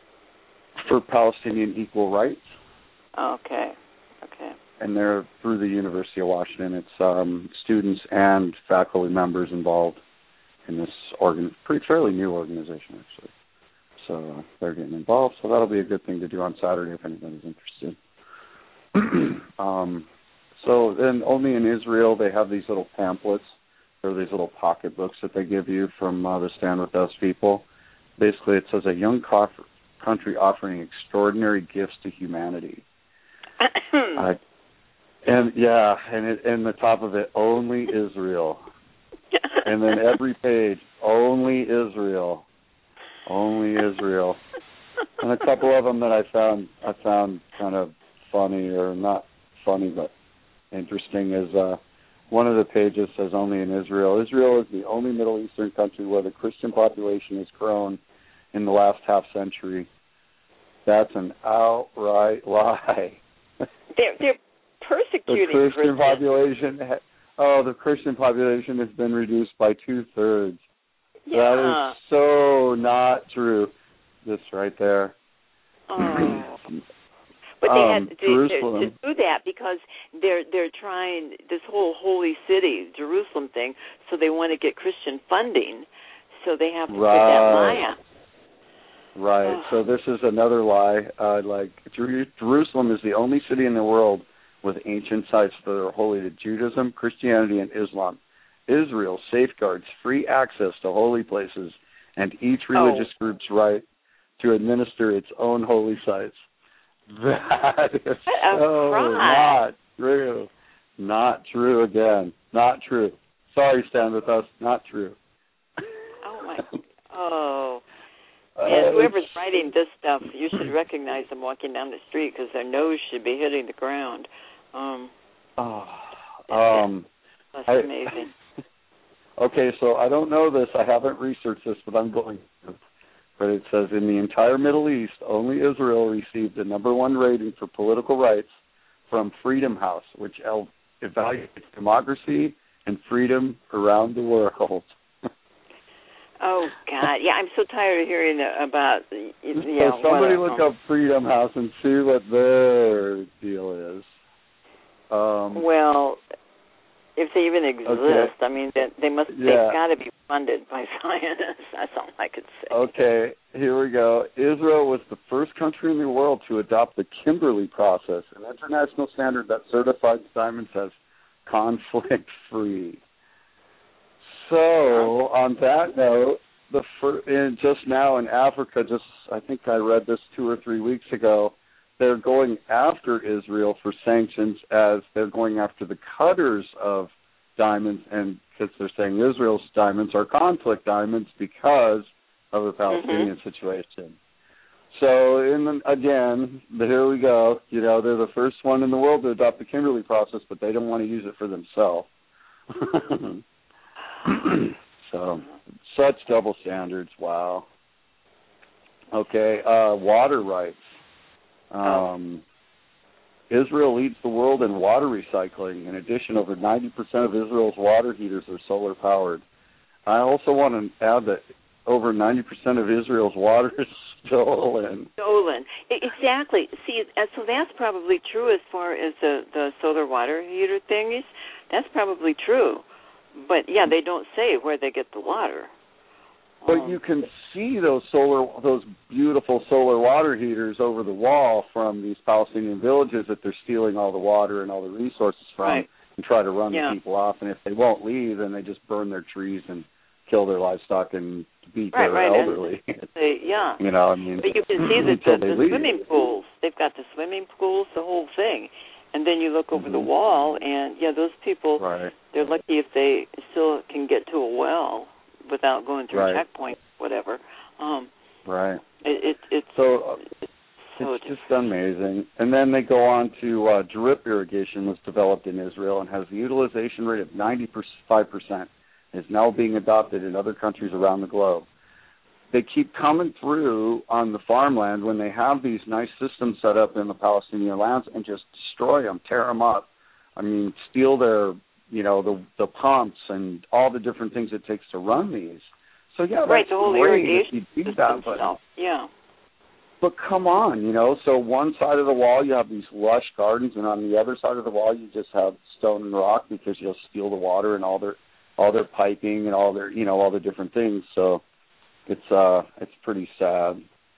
for Palestinian Equal Rights. Okay, okay. And they're through the University of Washington. It's um, students and faculty members involved in this organ, pretty fairly new organization actually. So uh, they're getting involved. So that'll be a good thing to do on Saturday if anybody's interested. um, so then, only in Israel they have these little pamphlets. They're these little pocketbooks that they give you from uh, the Stand With Us people. Basically, it says a young co- country offering extraordinary gifts to humanity. uh, and yeah, and it, and the top of it, only Israel. And then every page, only Israel, only Israel. And a couple of them that I found, I found kind of funny, or not funny, but interesting, is uh, one of the pages says only in Israel. Israel is the only Middle Eastern country where the Christian population has grown in the last half century. That's an outright lie. They're, they're persecuting the Christian Christians. population. Oh, the Christian population has been reduced by two thirds. Yeah. That is so not true. This right there. Oh. But they um, had to, to, to do that because they're they're trying this whole holy city, Jerusalem thing. So they want to get Christian funding. So they have to right. put that lie out. Right. Oh. So this is another lie. Uh, like Jer- Jerusalem is the only city in the world with ancient sites that are holy to Judaism, Christianity, and Islam. Israel safeguards free access to holy places and each religious oh. group's right to administer its own holy sites. That is so not true. Not true again. Not true. Sorry, Stand With Us. Not true. Oh, my. Oh. And whoever's writing this stuff, you should recognize them walking down the street because their nose should be hitting the ground. Um, oh, um, that's I, amazing. Okay, so I don't know this. I haven't researched this, but I'm going to. But it says in the entire Middle East, only Israel received the number one rating for political rights from Freedom House, which evaluates democracy and freedom around the world. Oh, God. Yeah, I'm so tired of hearing about, you know, so somebody what, look um, up Freedom House and see what their deal is. Um, well, if they even exist, okay. I mean, they, they must, yeah. they've got to be funded by scientists. That's all I could say. Okay, here we go. Israel was the first country in the world to adopt the Kimberley process, an international standard that certifies diamonds as conflict-free. So, on that note, the fir- in just now in Africa, just I think I read this two or three weeks ago, they're going after Israel for sanctions as they're going after the cutters of diamonds, and because they're saying Israel's diamonds are conflict diamonds because of the Palestinian mm-hmm. situation. So, in the, again, the, here we go. You know, they're the first one in the world to adopt the Kimberley process, but they don't want to use it for themselves. So, such double standards. Wow. Okay, uh, water rights. Um, Israel leads the world in water recycling. In addition, over ninety percent of Israel's water heaters are solar powered. I also want to add that over ninety percent of Israel's water is stolen. Stolen. Exactly. See, so that's probably true as far as the, the solar water heater thingies. That's probably true. But, yeah, they don't say where they get the water. But um, you can see those solar, those beautiful solar water heaters over the wall from these Palestinian villages that they're stealing all the water and all the resources from, right. and try to run yeah. the people off. And if they won't leave, then they just burn their trees and kill their livestock and beat right, their right. elderly. They, yeah. You know, I mean, but you can see that the, the swimming pools, they've got the swimming pools, the whole thing. And then you look over mm-hmm. the wall, and, yeah, those people, right. they're lucky if they still can get to a well without going through right. a checkpoint, whatever. Um, right. It, it, it's so, uh, it's, so it's just amazing. And then they go on to uh, drip irrigation was developed in Israel and has a utilization rate of ninety-five percent. It's now being adopted in other countries around the globe. They keep coming through on the farmland when they have these nice systems set up in the Palestinian lands and just destroy them, tear them up. I mean, steal their, you know, the the pumps and all the different things it takes to run these. So, yeah, that's right, the whole great irrigation if you do that, but, yeah. but come on, you know, so one side of the wall you have these lush gardens, and on the other side of the wall you just have stone and rock because you'll steal the water and all their all their piping and all their, you know, all the different things. So it's uh it's pretty sad.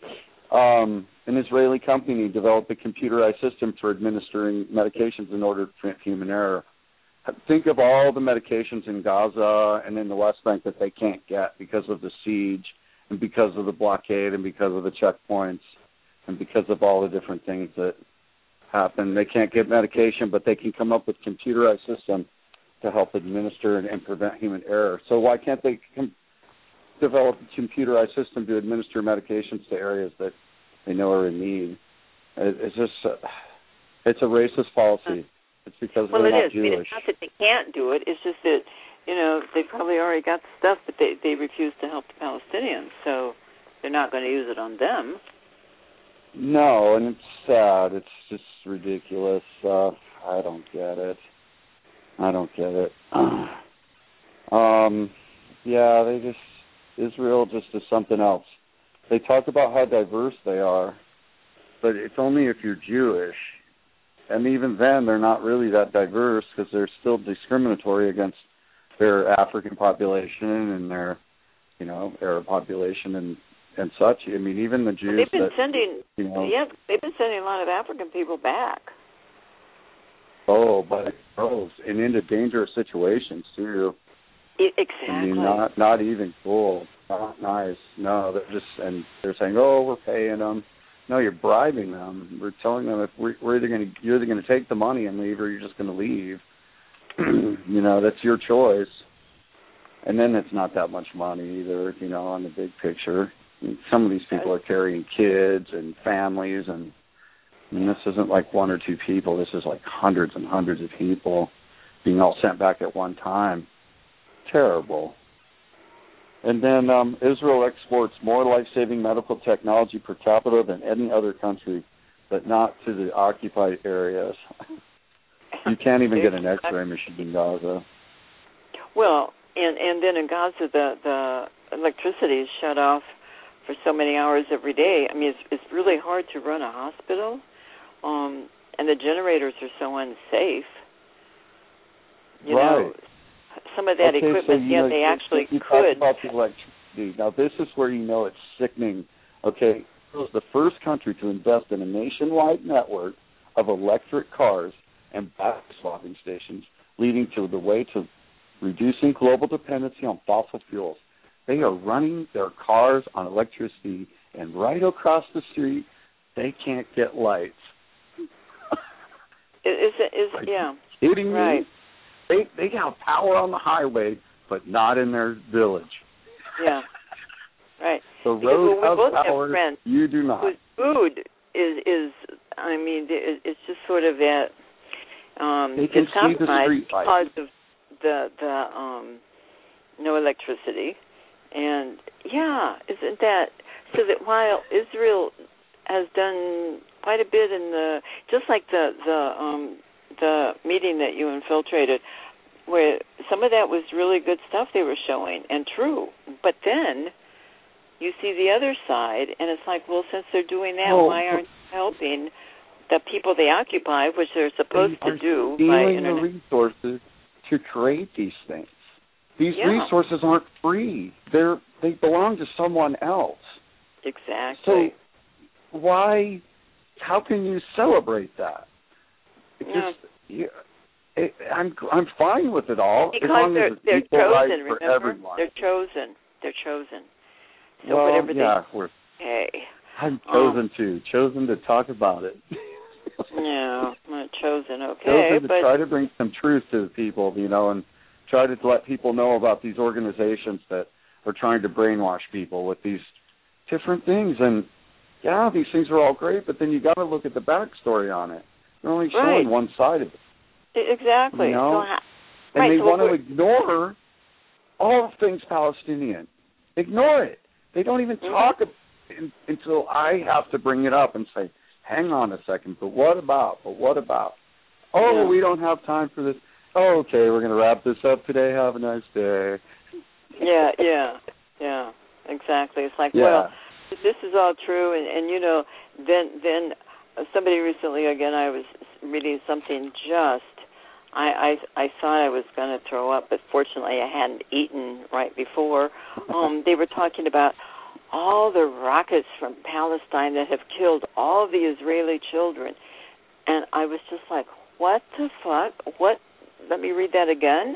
Um, an Israeli company developed a computerized system for administering medications in order to prevent human error. Think of all the medications in Gaza and in the West Bank that they can't get because of the siege and because of the blockade and because of the checkpoints and because of all the different things that happen. They can't get medication, but they can come up with a computerized system to help administer and, and prevent human error. So why can't they com- develop a computerized system to administer medications to areas that they know are in need? It, it's just, uh, it's a racist policy. It's because well, they're it not is. Jewish. It's not that they can't do it. It's just that, you know, they probably already got the stuff, but they, they refuse to help the Palestinians, so they're not going to use it on them. No, and it's sad. It's just ridiculous. Uh, I don't get it. I don't get it. um, yeah, they just, Israel just is something else. They talk about how diverse they are, but it's only if you're Jewish. And even then, they're not really that diverse because they're still discriminatory against their African population and their, you know, Arab population and, and such. I mean, even the Jews. They've been that, sending, you know, yeah, they've been sending a lot of African people back. Oh, but gross and into dangerous situations too. It, exactly. I mean, not not even cool, not nice. No, they're just and they're saying, oh, we're paying them. No, you're bribing them. We're telling them if we're, we're either going to you're either going to take the money and leave, or you're just going to leave. You know, that's your choice. And then it's not that much money either. You know, on the big picture, I mean, some of these people are carrying kids and families, and I mean, this isn't like one or two people. This is like hundreds and hundreds of people being all sent back at one time. Terrible. And then um, Israel exports more life-saving medical technology per capita than any other country, but not to the occupied areas. You can't even get an X-ray machine in Gaza. Well, and and then in Gaza, the the electricity is shut off for so many hours every day. I mean, it's it's really hard to run a hospital, um, and the generators are so unsafe. You right. know, some of that okay, equipment, so, you yeah, know, they actually you could. Talk about the electricity. Now, this is where you know it's sickening. Okay, it was the first country to invest in a nationwide network of electric cars and battery swapping stations, leading to the way to reducing global dependency on fossil fuels. They are running their cars on electricity, and right across the street, they can't get lights. Is it? Is Are yeah? You kidding right. me? They they have power on the highway, but not in their village. Yeah, right. The Because, road well, we has both power. Have friends you do not. Whose, food is is I mean it, it's just sort of that um, they can it's see the compromised street because lights. of the the um, no electricity, and yeah, isn't that so that while Israel has done quite a bit in the just like the the um, the meeting that you infiltrated, where some of that was really good stuff they were showing and true, but then you see the other side, and it's like, well, since they're doing that, oh, why aren't they helping the people they occupy, which they're supposed they to do stealing by the internet? resources to create these things. These Yeah. resources aren't free. They're they belong to someone else. Exactly. So why? How can you celebrate that? It Yeah. just, you, it, I'm I'm fine with it all Because as long they're as it's they're equal chosen. rights for Remember, everyone. they're chosen. They're chosen. So well, whatever yeah, they we're, say. I'm chosen um, to chosen to talk about it. Yeah, I'm chosen. Okay, chosen to but try to bring some truth to the people, you know, and try to let people know about these organizations that are trying to brainwash people with these different things. And yeah, these things are all great, but then you got to look at the backstory on it. They're only showing right. one side of it. Exactly. You know? So ha- and right, they so want to we're- ignore all things Palestinian. Ignore it. They don't even mm-hmm. talk in, until I have to bring it up and say, hang on a second, but what about? But what about? Oh, yeah. we don't have time for this. Oh, okay, we're going to wrap this up today. Have a nice day. Yeah, yeah, yeah, exactly. It's like, yeah. well, this is all true, and, and you know, then then somebody recently, again, I was reading something just, I, I, I thought I was going to throw up, but fortunately I hadn't eaten right before. Um, they were talking about all the rockets from Palestine that have killed all the Israeli children. And I was just like, what the fuck? What? Let me read that again.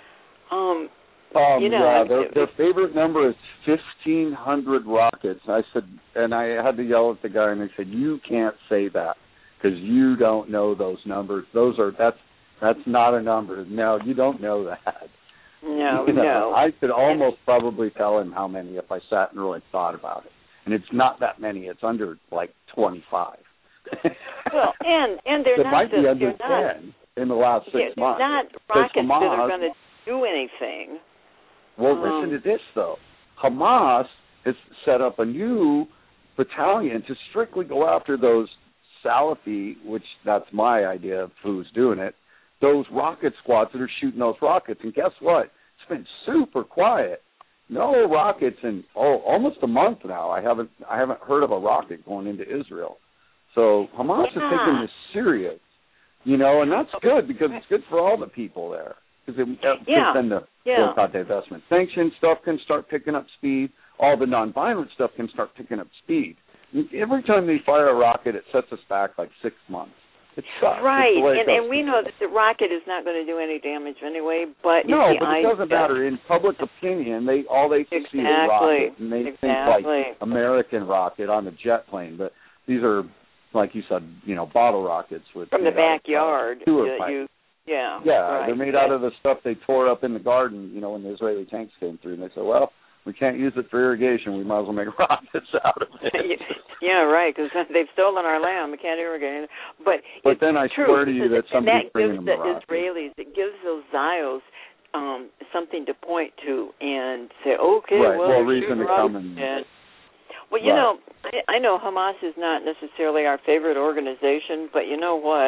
Um, um, you know, yeah, their, their favorite number is fifteen hundred rockets. I said, and I had to yell at the guy, and they said, you can't say that because you don't know those numbers. Those are, that's, That's not a number. No, you don't know that. No, you know, no. I could almost probably tell him how many if I sat and really thought about it. And it's not that many. It's under, like, twenty-five. Well, and and they're it not might just, be under they're ten not, in the last six they're months. not rockets Hamas, that are going to do anything. Well, um, listen to this, though. Hamas has set up a new battalion to strictly go after those Salafi, which that's my idea of who's doing it, those rocket squads that are shooting those rockets. And guess what? It's been super quiet. No rockets in oh almost a month now. I haven't I haven't heard of a rocket going into Israel. So Hamas yeah. is taking this serious, you know, and that's good because it's good for all the people there. Because it, yeah. then the yeah. boycott, divestment, sanction stuff can start picking up speed. All the nonviolent stuff can start picking up speed. Every time they fire a rocket, it sets us back like six months. It sucks. Right, and, and we know that the rocket is not going to do any damage anyway. But no, it's the but it doesn't idea. matter. In public opinion, they all they can exactly. see is a rocket, and they exactly. think like American rocket on the jet plane. But these are, like you said, you know, bottle rockets with from the backyard. Of, uh, sewer you, pipe. you, yeah, yeah, right. they're made yeah. out of the stuff they tore up in the garden. You know, when the Israeli tanks came through, and they said, well, we can't use it for irrigation. We might as well make rockets out of it. Yeah, right, because they've stolen our land. We can't irrigate it. But, but then I true, swear to you that somebody's that bringing gives them the the Israelis, it gives those Zios um, something to point to and say, okay, right. well, well they're reason to come and... and Well, you right. know, I, I know Hamas is not necessarily our favorite organization, but you know what?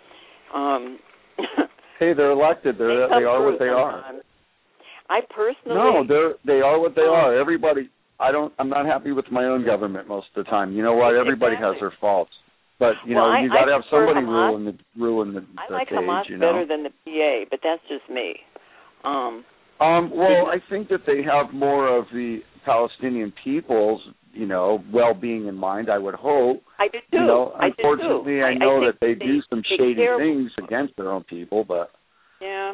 Um, hey, they're elected. They're, they, they are what they sometimes. are. I personally no, they're they are what they um, are. Everybody, I don't. I'm not happy with my own government most of the time. You know what? Everybody exactly. has their faults, but you well, know I, you got to have somebody Hamas. ruling the ruling the, I the like cage. Hamas you know? better than the P A, but that's just me. Um, um, well, I think that they have more of the Palestinian people's, you know, well-being in mind. I would hope. I do too. You know, I unfortunately, do too. I, I know I that they, they do some they shady care. things against their own people, but yeah.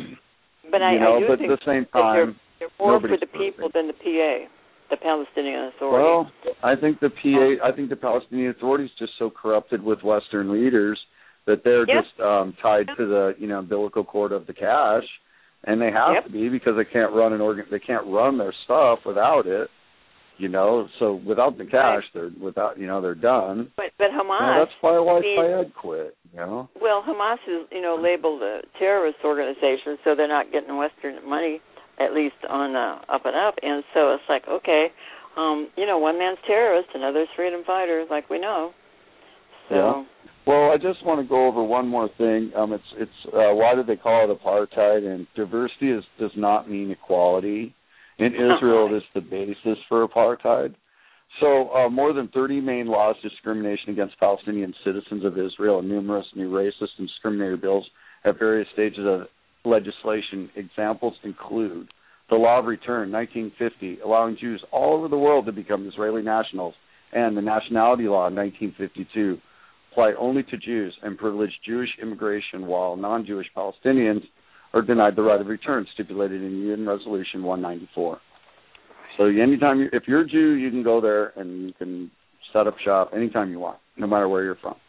But I, you know, I do but think at the same that they're, time, they're more for nobody's the people perfect. than the P A, the Palestinian Authority. Well, I think the P A, I think the Palestinian Authority is just so corrupted with Western leaders that they're yep. just um, tied yep. to the, you know, umbilical cord of the cash, and they have yep. to be because they can't run an organ, they can't run their stuff without it. You know, so without the cash, they're without you know they're done. But but Hamas. You know, that's probably why I mean, Fayed quit. You know. Well, Hamas is you know labeled a terrorist organization, so they're not getting Western money, at least on uh, up and up. And so it's like, okay, um, you know, one man's terrorist, another's freedom fighter, like we know. So. Yeah. Well, I just want to go over one more thing. Um, it's it's uh, why do they call it apartheid? And diversity is does not mean equality. In Israel, it is the basis for apartheid. So uh, more than thirty main laws of discrimination against Palestinian citizens of Israel and numerous new racist and discriminatory bills at various stages of legislation. Examples include the Law of Return, nineteen fifty, allowing Jews all over the world to become Israeli nationals, and the Nationality Law, nineteen fifty-two, apply only to Jews and privilege Jewish immigration while non-Jewish Palestinians are denied the right of return stipulated in U N Resolution one ninety-four. So anytime, you, if you're a Jew, you can go there and you can set up shop anytime you want, no matter where you're from.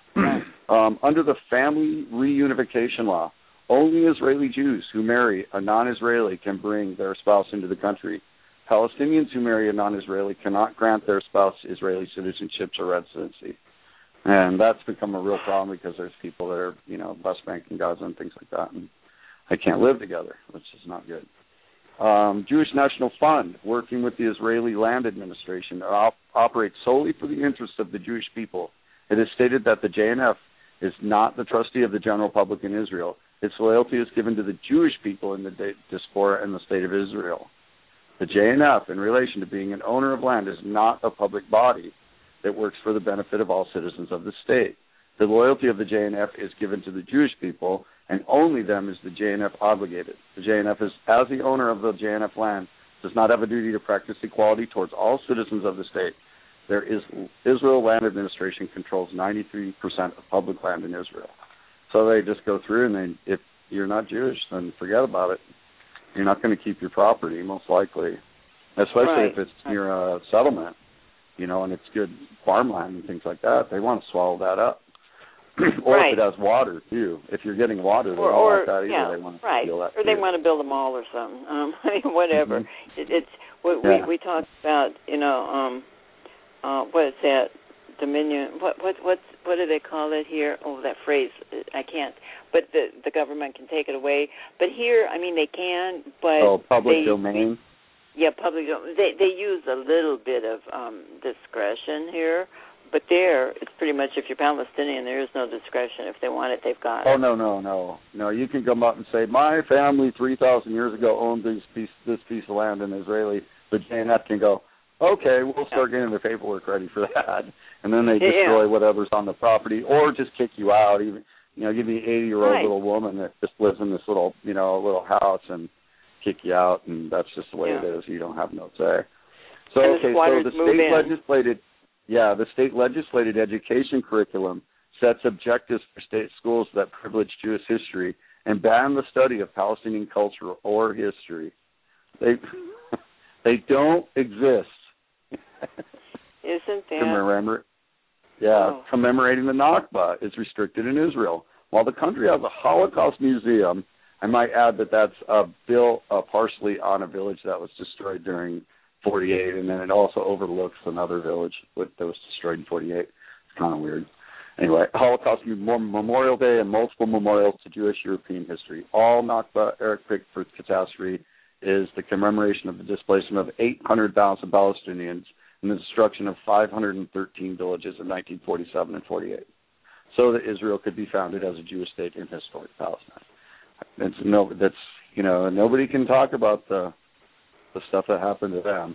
um, under the Family Reunification Law, only Israeli Jews who marry a non-Israeli can bring their spouse into the country. Palestinians who marry a non-Israeli cannot grant their spouse Israeli citizenships or residency. And that's become a real problem because there's people that are, you know, West Bank and Gaza and things like that, and they can't live together, which is not good. Um, Jewish National Fund, working with the Israeli Land Administration, op- operates solely for the interests of the Jewish people. It is stated that the J N F is not the trustee of the general public in Israel. Its loyalty is given to the Jewish people in the diaspora and the state of Israel. The J N F, in relation to being an owner of land, is not a public body that works for the benefit of all citizens of the state. The loyalty of the J N F is given to the Jewish people, and only them is the J N F obligated. The J N F, is, as the owner of the J N F land, does not have a duty to practice equality towards all citizens of the state. There is Israel Land Administration controls ninety-three percent of public land in Israel. So they just go through, and they, if you're not Jewish, then forget about it. You're not going to keep your property, most likely, especially right. if it's near a settlement, you know, and it's good farmland and things like that. They want to swallow that up. or right. if it has water, too. If you're getting water, they or, don't or, like that either. Yeah, they want to right. steal that, Or they too. want to build a mall or something. Um, I mean, whatever. Mm-hmm. It, it's we, yeah. we we talked about, you know, um, uh, what is that? Dominion. What what what what do they call it here? Oh, that phrase. I can't. But the the government can take it away. But here, I mean, they can. But oh, public they, domain. Yeah, public domain. They they use a little bit of um, discretion here. But there, it's pretty much if you're Palestinian, there is no discretion. If they want it, they've got it. Oh, no, no, no. No, you can come up and say, my family three thousand years ago owned this piece, this piece of land in Israeli. The J N F can go, okay, we'll start getting the paperwork ready for that. And then they destroy yeah. whatever's on the property or just kick you out. Even, you know, give me an eighty-year-old right. little woman that just lives in this little, you know, little house and kick you out, and that's just the way yeah. it is. You don't have no say. So, and okay, the so the move state in. legislated... Yeah, the state legislated education curriculum sets objectives for state schools that privilege Jewish history and ban the study of Palestinian culture or history. They they don't exist. Isn't that? Commemorate, yeah, oh. commemorating the Nakba is restricted in Israel. While the country has a Holocaust museum, I might add that that's uh, built uh, partially on a village that was destroyed during forty-eight, and then it also overlooks another village that was destroyed in forty-eight. It's kind of weird. Anyway, Holocaust Memorial Day and multiple memorials to Jewish European history. All Nakba earthquake catastrophe is the commemoration of the displacement of eight hundred thousand Palestinians and the destruction of five hundred thirteen villages in nineteen forty-seven and forty-eight, so that Israel could be founded as a Jewish state in historic Palestine. It's no, that's you know, nobody can talk about the the stuff that happened to them.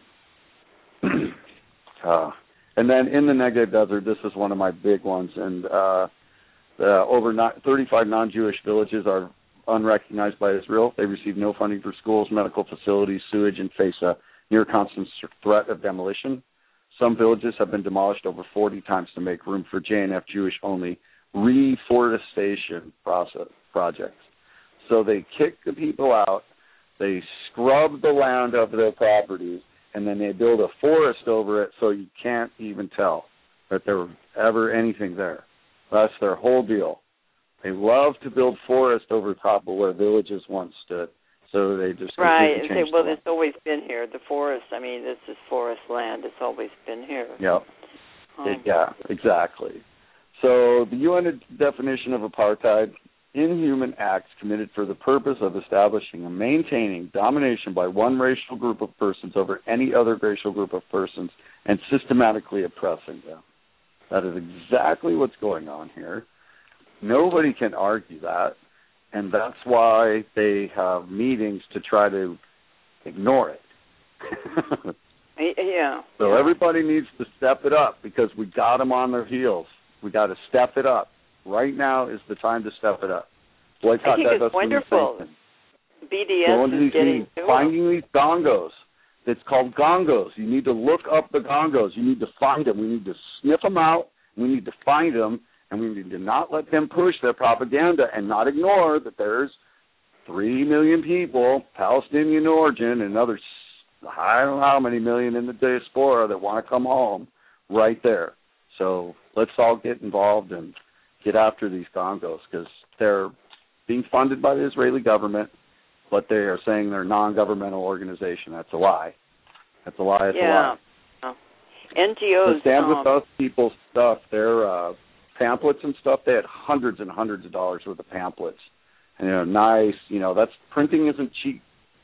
uh, and then in the Negev Desert, this is one of my big ones, and uh, the over not, thirty-five non-Jewish villages are unrecognized by Israel. They receive no funding for schools, medical facilities, sewage, and face a near constant threat of demolition. Some villages have been demolished over forty times to make room for J N F Jewish-only reforestation process projects. So they kick the people out, they scrub the land of their properties, and then they build a forest over it so you can't even tell that there was ever anything there. That's their whole deal. They love to build forest over top of where villages once stood So they just right. completely And say, changed well, the it's always been here. The forest. I mean, this is forest land. It's always been here. Yep. Um, It, yeah, exactly. So the U N definition of apartheid: inhuman acts committed for the purpose of establishing and maintaining domination by one racial group of persons over any other racial group of persons and systematically oppressing them. That is exactly what's going on here. Nobody can argue that, and that's why they have meetings to try to ignore it. yeah. So everybody needs to step it up because we got them on their heels. We got to step it up. Right now is the time to step it up. Boycott, I think that it's wonderful. B D S is these getting meetings, to finding these gongos. It's called gongos. You need to look up the gongos. You need to find them. We need to sniff them out. We need to find them, and we need to not let them push their propaganda and not ignore that there's three million people, Palestinian origin, and another, I don't know how many million in the diaspora that want to come home right there. So let's all get involved and get after these gongos because they're being funded by the Israeli government, but they are saying they're a non-governmental organization. That's a lie. That's a lie. It's yeah. a lie. Oh. N G Os. The Stand um, With Us people stuff, their uh, pamphlets and stuff, they had hundreds and hundreds of dollars worth of pamphlets. And, you know, nice, you know, that's printing isn't cheap.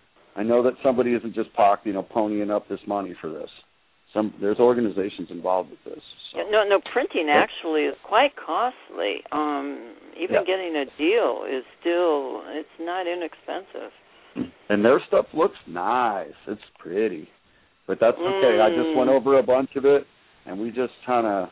I know that somebody isn't just, you know, ponying up this money for this. Some there's organizations involved with this. So. Yeah, no, no, printing actually is quite costly. Um, even yeah. getting a deal is still, it's not inexpensive. And their stuff looks nice. It's pretty. But that's okay. Mm. I just went over a bunch of it, and we just kind of,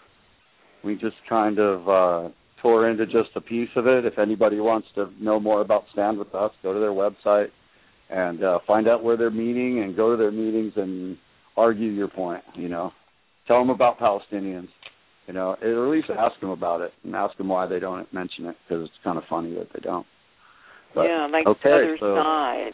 we just kind of uh, tore into just a piece of it. If anybody wants to know more about Stand With Us, go to their website and uh, find out where they're meeting and go to their meetings and argue your point, you know. Tell them about Palestinians, you know, or at least ask them about it and ask them why they don't mention it because it's kind of funny that they don't. But, yeah, like okay, the other so, side.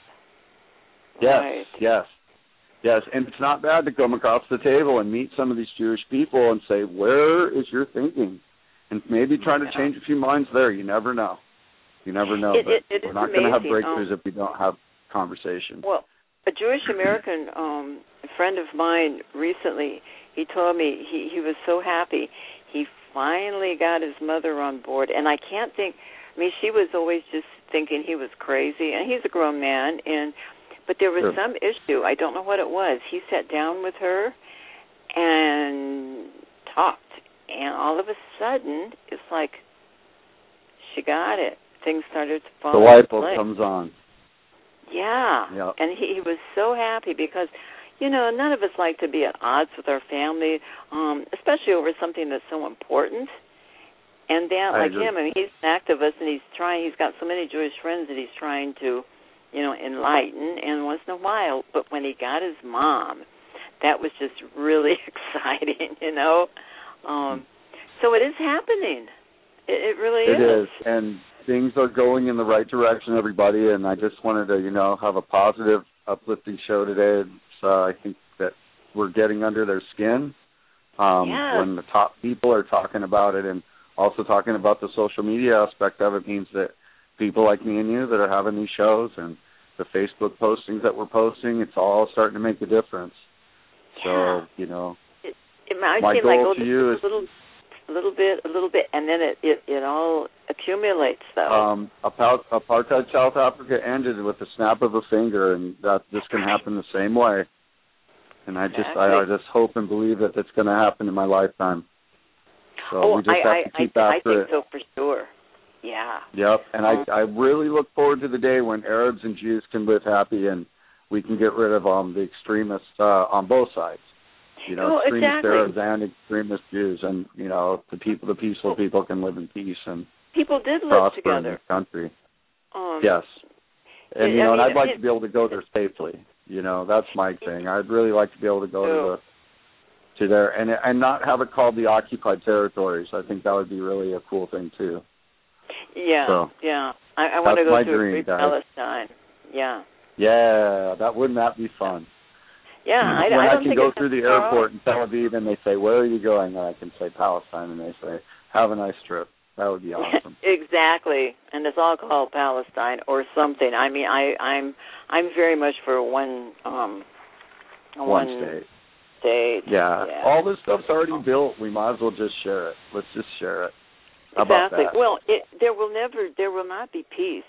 Yes, right. yes, yes. And it's not bad to come across the table and meet some of these Jewish people and say, where is your thinking? And maybe try to yeah. change a few minds there. You never know. You never know. It, but it, it we're not going to have breakthroughs um, if we don't have conversation. Well, a Jewish American um, friend of mine recently, he told me he, he was so happy. He finally got his mother on board. And I can't think, I mean, she was always just thinking he was crazy. And he's a grown man. and But there was sure. some issue. I don't know what it was. He sat down with her and talked. And all of a sudden, it's like she got it. Things started to fall The into light bulb place. comes on. Yeah, yep. and he, he was so happy because, you know, none of us like to be at odds with our family, um, especially over something that's so important. And Dan, I like agree. him, I mean, he's an activist, and he's trying. He's got so many Jewish friends that he's trying to, you know, enlighten. And once in a while, but when he got his mom, that was just really exciting, you know. Um, so it is happening. It, it really It is. is, and things are going in the right direction, everybody, and I just wanted to, you know, have a positive, uplifting show today. So I think that we're getting under their skin um, yes. when the top people are talking about it, and also talking about the social media aspect of it means that people like me and you that are having these shows and the Facebook postings that we're posting, it's all starting to make a difference. Yeah. So, you know, it, it might my seem goal like, oh, to this you is is a little a little bit, a little bit, and then it, it, it all accumulates, though. Um, apartheid South Africa ended with the snap of a finger, and that this can happen the same way. And I exactly. just, I, I just hope and believe that it's going to happen in my lifetime. So oh, we just I, have to keep I, I, after I think it. so for sure. Yeah. Yep, and um, I, I really look forward to the day when Arabs and Jews can live happy, and we can get rid of um, the extremists uh, on both sides. You know, oh, extremist exactly. Arabs and extremist Jews, and you know, the people, the peaceful oh. people can live in peace and people did live prosper together in this country. Um, yes, and you I know, mean, and I'd like it, to be able to go there safely. You know, that's my thing. I'd really like to be able to go oh. to the to there and and not have it called the occupied territories. I think that would be really a cool thing too. Yeah, so, yeah. I, I want to go my to dream, free guys. Palestine. Yeah. Yeah, that wouldn't that be fun? Yeah, I, when I I, don't can think go it's through the far airport off. in Tel Aviv and they say, "Where are you going?" and I can say Palestine, and they say, "Have a nice trip." That would be awesome. Exactly, and it's all called Palestine or something. I mean, I, I'm I'm very much for one um, one, one state. state. Yeah. yeah, all this stuff's already built. We might as well just share it. Let's just share it. How exactly. about that? Well, it, there will never, there will not be peace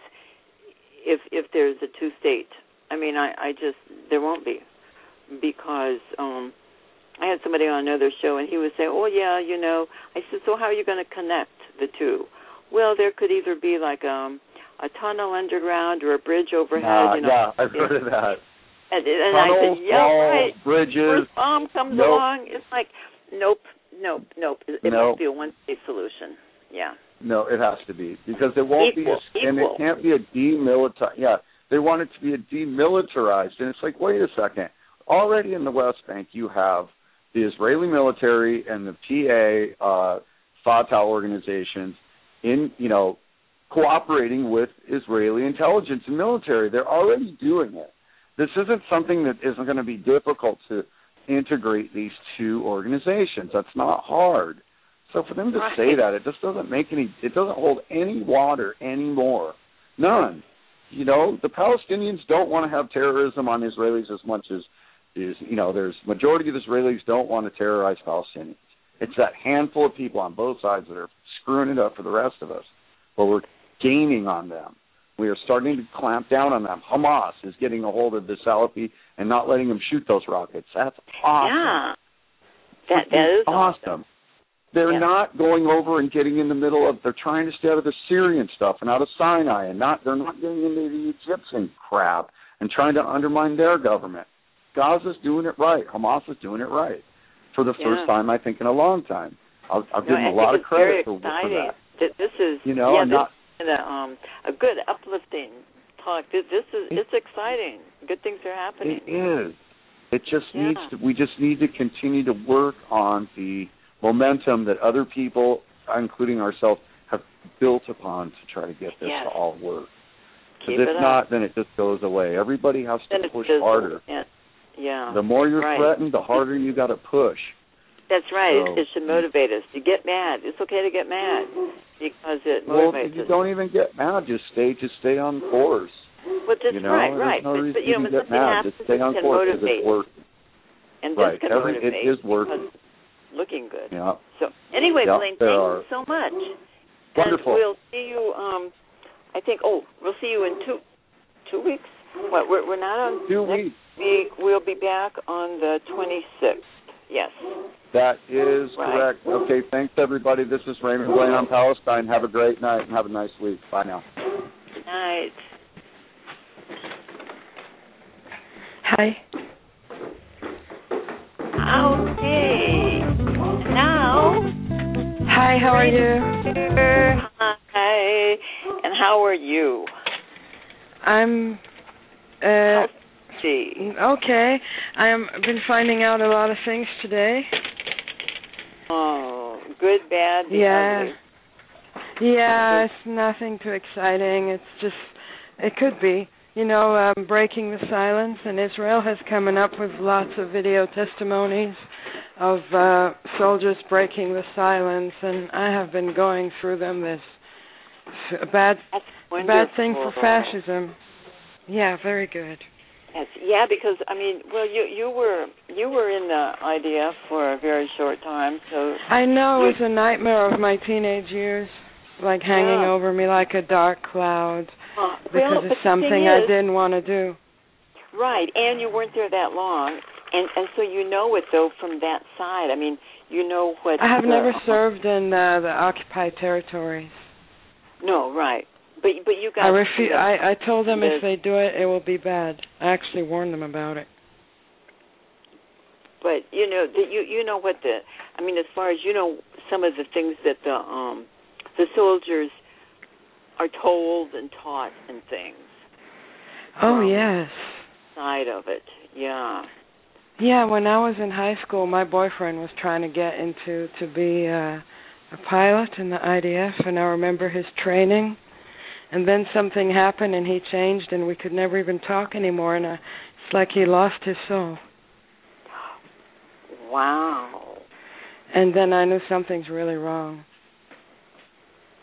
if if there's a two-state. I mean, I, I just there won't be because. Um, I had somebody on another show, and he was saying, oh, yeah, you know. I said, so how are you going to connect the two? Well, there could either be like um, a tunnel underground or a bridge overhead. Uh, you know. Yeah, I've heard of that. And, and Tunnels, I said, yeah, walls, right. bridges. First bomb comes nope. along. It's like, nope, nope, nope. It, it nope. must be a one-state solution. Yeah. No, it has to be because it won't equal, be, a, equal. and it can't be a demilitarized. Yeah, they want it to be a demilitarized, and it's like, wait a second. Already in the West Bank, you have the Israeli military and the P A, uh, Fatah organizations in, you know, cooperating with Israeli intelligence and military. They're already doing it. This isn't something that isn't going to be difficult to integrate these two organizations. That's not hard. So for them to right. say that, it just doesn't make any, it doesn't hold any water anymore. None. You know, the Palestinians don't want to have terrorism on Israelis as much as is, you know, there's majority of Israelis don't want to terrorize Palestinians. It's that handful of people on both sides that are screwing it up for the rest of us. But we're gaining on them. We are starting to clamp down on them. Hamas is getting a hold of the Salafi and not letting them shoot those rockets. That's awesome. Yeah. That, that is awesome. awesome. They're yeah. not going over and getting in the middle of, they're trying to stay out of the Syrian stuff and out of Sinai, and not they're not getting into the Egyptian crap and trying to undermine their government. Gaza's doing it right. Hamas is doing it right for the yeah. first time, I think, in a long time. I'll, I'll no, give them a lot of credit for, for that. that. This is, you know, yeah, I'm this not, is a, um, a good uplifting talk. This, this is it, it's exciting. Good things are happening. It is. It just yeah. needs to. We just need to continue to work on the momentum that other people, including ourselves, have built upon to try to get this yes. to all work. Keep Because if it not, up. then it just goes away. Everybody has to then push just, harder. Yeah. yeah. The more you're right. threatened, the harder you got to push. That's right. So, it, it should motivate us to get mad. It's okay to get mad because it well, motivates if you us. don't even get mad, just stay, just stay on course. Well, just you know, right, there's right. no but, reason but you know, to when get something mad. happens, Just stay on it can course because motivate. it's working. And this right. can Every, motivate. it is working. Looking good. Yeah. So anyway, yep, Blaine, thank are. you so much. Wonderful. And we'll see you. Um, I think. Oh, we'll see you in two two weeks. What? We're, we're not on two next weeks. week. We'll be back on the twenty-sixth. Yes. That is right. correct. Okay. Thanks, everybody. This is Raymond Blaine on Palestine. Have a great night and have a nice week. Bye now. Good night. Hi. Okay. Now. Hi, how are you? Hi. And how are you? I'm uh Gee. okay. I've been finding out a lot of things today. Oh, good, bad, the yeah. ugly. Yeah, it's nothing too exciting. It's just, it could be. You know, um, breaking the silence, and Israel has coming up with lots of video testimonies of uh, soldiers breaking the silence, and I have been going through them. This a bad, bad thing for fascism. Yeah, very good. Yes, yeah, because I mean, well, you you were you were in the I D F for a very short time, so I know it was a nightmare of my teenage years, like hanging yeah. over me like a dark cloud. Uh, because well, it's something is, I didn't want to do. Right, and you weren't there that long, and and so you know it though from that side. I mean, you know what. I have the, never served in uh, the occupied territories. No, right, but but you got. I refu- I, I told them the, if they do it, it will be bad. I actually warned them about it. But you know that you you know what the. I mean, as far as you know, some of the things that the um the soldiers are told and taught and things. Oh, um, yes. Side of it, yeah. Yeah, when I was in high school, my boyfriend was trying to get into to be uh, a pilot in the I D F, and I remember his training. And then something happened, and he changed, and we could never even talk anymore, and uh, it's like he lost his soul. Wow. And then I knew something's really wrong.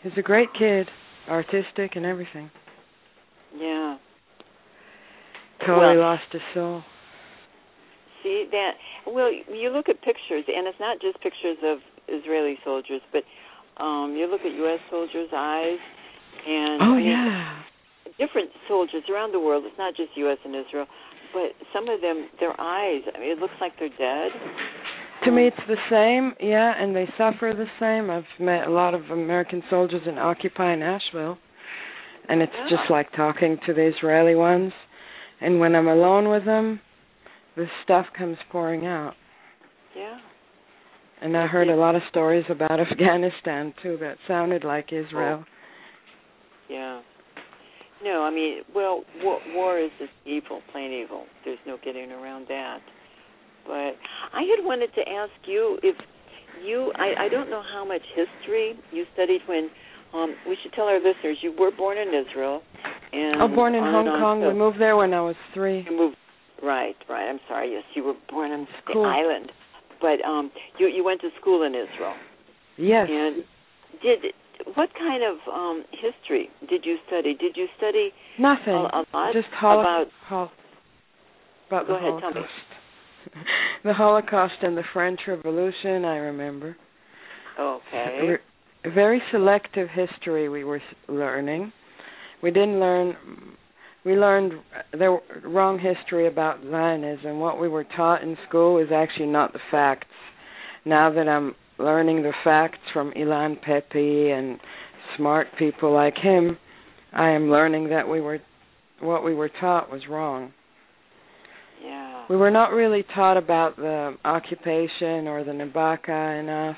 He's a great kid, artistic and everything. Yeah. Totally Well, lost his soul. See that? Well, you look at pictures, and it's not just pictures of Israeli soldiers, but um, you look at U S soldiers' eyes, and oh I mean, yeah, different soldiers around the world. It's not just U S and Israel, but some of them, their eyes. I mean, it looks like they're dead. To me, it's the same, yeah, and they suffer the same. I've met a lot of American soldiers in Occupy in Asheville, and it's Yeah. just like talking to the Israeli ones. And when I'm alone with them, the stuff comes pouring out. Yeah. And I heard a lot of stories about Afghanistan, too, that sounded like Israel. Oh. Yeah. No, I mean, well, war, war is just evil, plain evil. There's no getting around that. But I had wanted to ask you if you, I, I don't know how much history you studied when, um, we should tell our listeners, you were born in Israel. And oh, born in on Hong Kong. so We moved there when I was three. You moved, right, right. I'm sorry. Yes, you were born on Cool. the island. But um, you, you went to school in Israel. Yes. And did what kind of um, history did you study? Did you study Nothing. a, a lot Just holo- about, hol- about go the ahead, Holocaust. tell me. The Holocaust and the French Revolution, I remember. Okay. Re- very selective history we were learning. We didn't learn, we learned the wrong history about Zionism. What we were taught in school is actually not the facts. Now that I'm learning the facts from Ilan Pepe and smart people like him, I am learning that we were, what we were taught was wrong. Yeah. We were not really taught about the occupation or the Nabaka enough.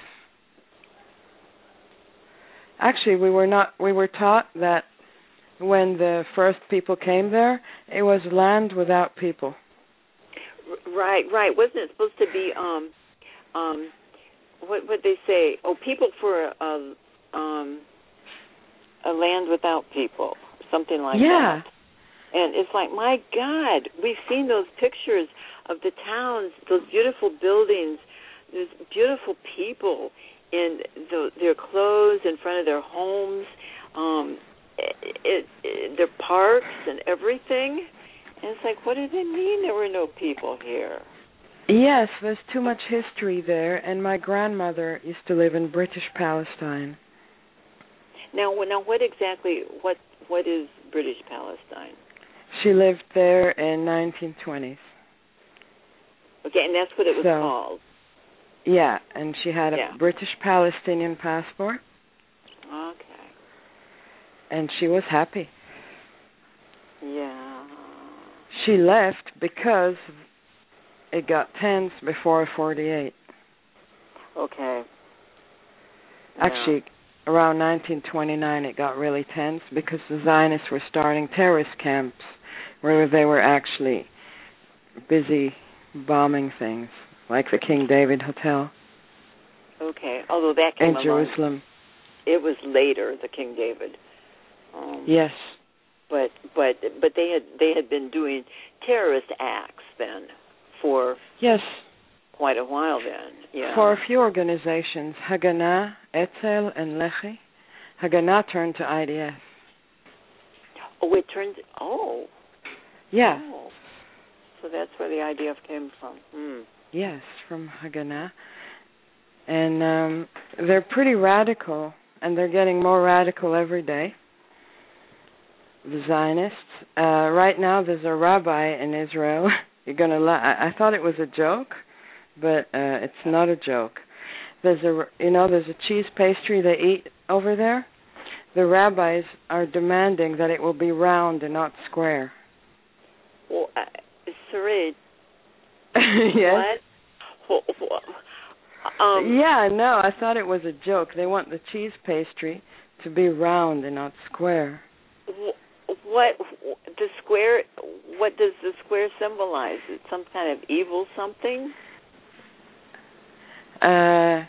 Actually, we were not. We were taught that when the first people came there, it was land without people. Right, right. Wasn't it supposed to be um, um, what would they say? Oh, people for a um, a land without people, something like yeah. that. And it's like, my God, we've seen those pictures of the towns, those beautiful buildings, those beautiful people in the, their clothes in front of their homes, um, it, it, it, their parks and everything. And it's like, what do they mean there were no people here? Yes, there's too much history there, and my grandmother used to live in British Palestine. Now, now, what exactly, what what is British Palestine? She lived there in nineteen twenties. Okay, and that's what it was so, called. Yeah, and she had a yeah. British Palestinian passport. Okay. And she was happy. Yeah. She left because it got tense before forty-eight. Okay. Actually, yeah. around nineteen twenty-nine it got really tense because the Zionists were starting terrorist camps where they were actually busy bombing things, like the King David Hotel. Okay, although that came in along. Jerusalem. It was later, the King David. Um, yes. But but but they had they had been doing terrorist acts then for yes quite a while then. Yeah. For a few organizations, Haganah, Etzel, and Lehi. Haganah turned to I D F. Oh, it turned. Oh. Yeah. Oh. So that's where the I D F came from. Mm. Yes, from Haganah. And um, they're pretty radical, and they're getting more radical every day. The Zionists. Uh, right now, there's a rabbi in Israel. You're gonna. La- I-, I thought it was a joke, but uh, it's not a joke. There's a, you know, there's a cheese pastry they eat over there. The rabbis are demanding that it will be round and not square. Well, uh, Sarid. Yes. What? Um, yeah, no, I thought it was a joke. They want the cheese pastry to be round and not square. What the square? What does the square symbolize? Is it some kind of evil something? Uh,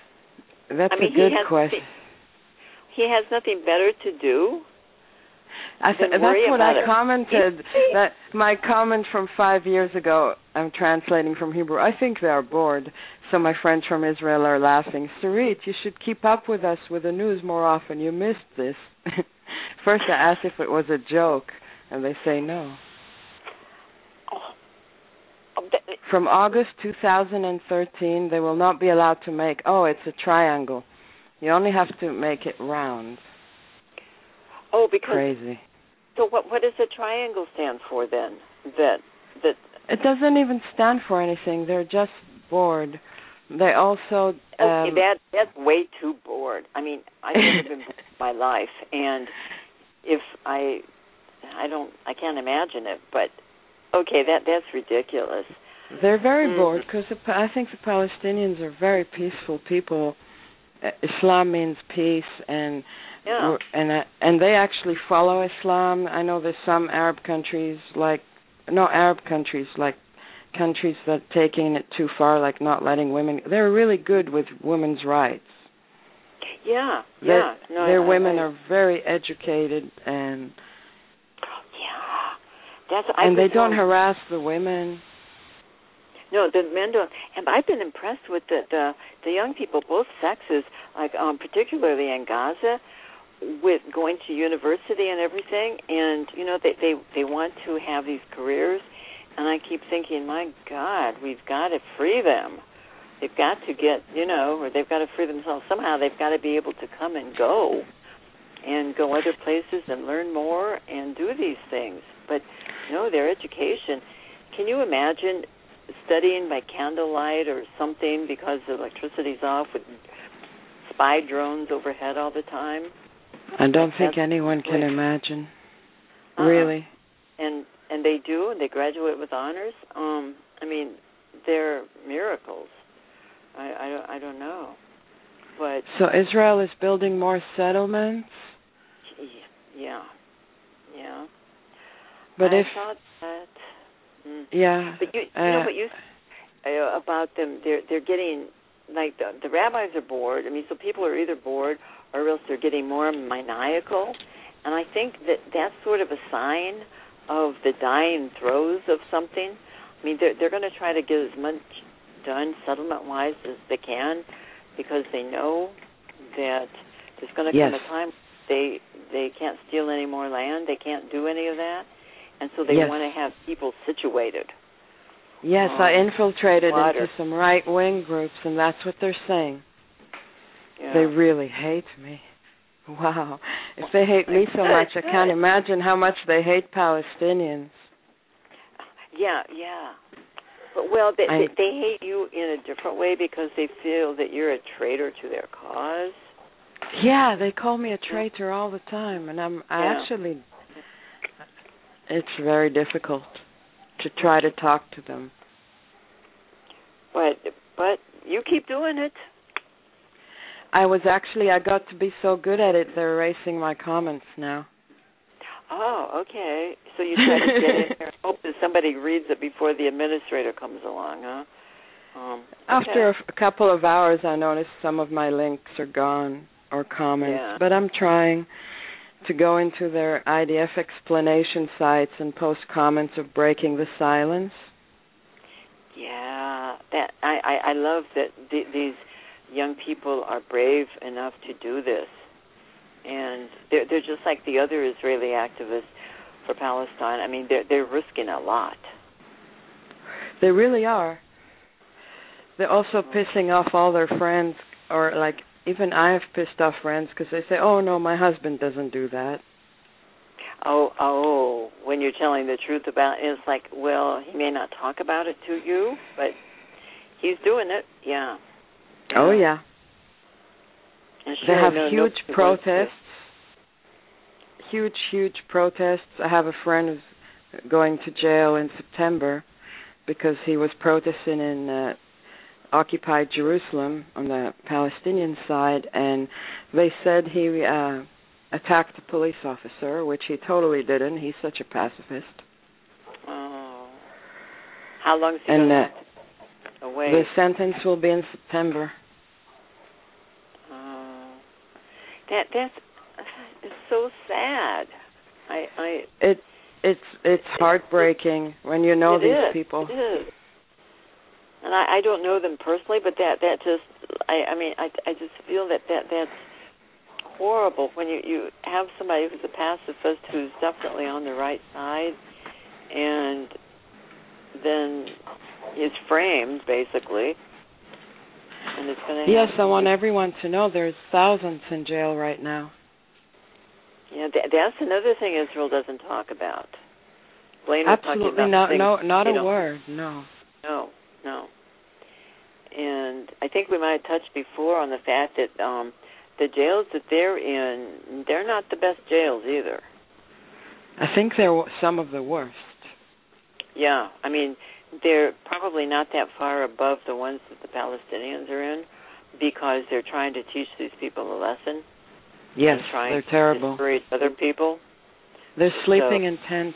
that's I mean, a good he has question. He has nothing better to do. I th- that's what I commented. That my comment from five years ago. I'm translating from Hebrew. I think they are bored. So my friends from Israel are laughing. Sarit, you should keep up with us with the news more often. You missed this. First, I asked if it was a joke, and they say no. From August two thousand thirteen, they will not be allowed to make. Oh, it's a triangle. You only have to make it round. Oh, because crazy. So what what does a triangle stand for then? That that it doesn't even stand for anything. They're just bored. They also um, okay. That that's way too bored. I mean, I've never been bored in my life, and if I I don't I can't imagine it. But okay, that that's ridiculous. They're very mm. bored because I think the Palestinians are very peaceful people. Islam means peace, and yeah. and uh, and they actually follow Islam. I know there's some Arab countries, like no Arab countries, like countries that taking it too far, like not letting women. They're really good with women's rights. Yeah, their, yeah. No, their I, women I, are very educated, and yeah, that's. I and they don't on, harass the women. No, the men don't. And I've been impressed with the the, the young people, both sexes, like um, particularly in Gaza, with going to university and everything. And you know, they they they want to have these careers. And I keep thinking, my God, we've got to free them. They've got to get, you know, or they've got to free themselves somehow. They've got to be able to come and go, and go other places and learn more and do these things. But you know, their education. Can you imagine studying by candlelight or something because the electricity's off with spy drones overhead all the time? I don't like think anyone can like, imagine. Uh-uh. Really. And and they do, and they graduate with honors. Um, I mean, they're miracles. I, I, don't, I don't know. But so Israel is building more settlements? Yeah. Yeah. But I if... thought that... Mm. Yeah. But you, you uh, know what you uh, about them? They're they're getting like the, the rabbis are bored. I mean, so people are either bored or else they're getting more maniacal. And I think that that's sort of a sign of the dying throes of something. I mean, they're they're going to try to get as much done settlement-wise as they can because they know that there's going to yes. come a time they they can't steal any more land. They can't do any of that. And so they yes. want to have people situated. Yes, um, I infiltrated water. into some right-wing groups, and that's what they're saying. Yeah. They really hate me. Wow. If they hate me so much, I can't imagine how much they hate Palestinians. Yeah, yeah. But, well, they, I, they, they hate you in a different way because they feel that you're a traitor to their cause. Yeah, they call me a traitor all the time, and I'm I yeah. actually... It's very difficult to try to talk to them. But but you keep doing it. I was actually, I got to be so good at it, they're erasing my comments now. Oh, okay. So you try to get in there and hope that somebody reads it before the administrator comes along, huh? Um, okay. After a, a couple of hours, I noticed some of my links are gone, or comments, yeah. but I'm trying to go into their I D F explanation sites and post comments of breaking the silence. Yeah, that I, I, I love that th- these young people are brave enough to do this, and they're they're just like the other Israeli activists for Palestine. I mean, they're they're risking a lot. They really are. They're also pissing off all their friends, or like. Even I have pissed off friends because they say, oh, no, my husband doesn't do that. Oh, oh, when you're telling the truth about it, it's like, well, he may not talk about it to you, but he's doing it, yeah. Oh, yeah. And they sure, have no, huge no, protests, huge, huge protests. I have a friend who's going to jail in September because he was protesting in uh, occupied Jerusalem on the Palestinian side, and they said he uh, attacked a police officer, which he totally didn't. He's such a pacifist. Oh. How long is he and, going uh, to away? The sentence will be in September. Oh. That, that's it's so sad. I, I it it's it's heartbreaking when you know it these is, people. It is. And I, I don't know them personally, but that that just I, I mean I I just feel that, that that's horrible when you, you have somebody who's a pacifist who's definitely on the right side, and then is framed basically. And it's gonna yes, happen. I want everyone to know there's thousands in jail right now. Yeah, that, that's another thing Israel doesn't talk about. Blaine was Absolutely talking about not. No, not a know, word. No. No, no. And I think we might have touched before on the fact that um, the jails that they're in, they're not the best jails either. I think they're some of the worst. Yeah, I mean, they're probably not that far above the ones that the Palestinians are in because they're trying to teach these people a lesson. Yes, trying they're terrible. To discourage other people. They're sleeping so, in tents.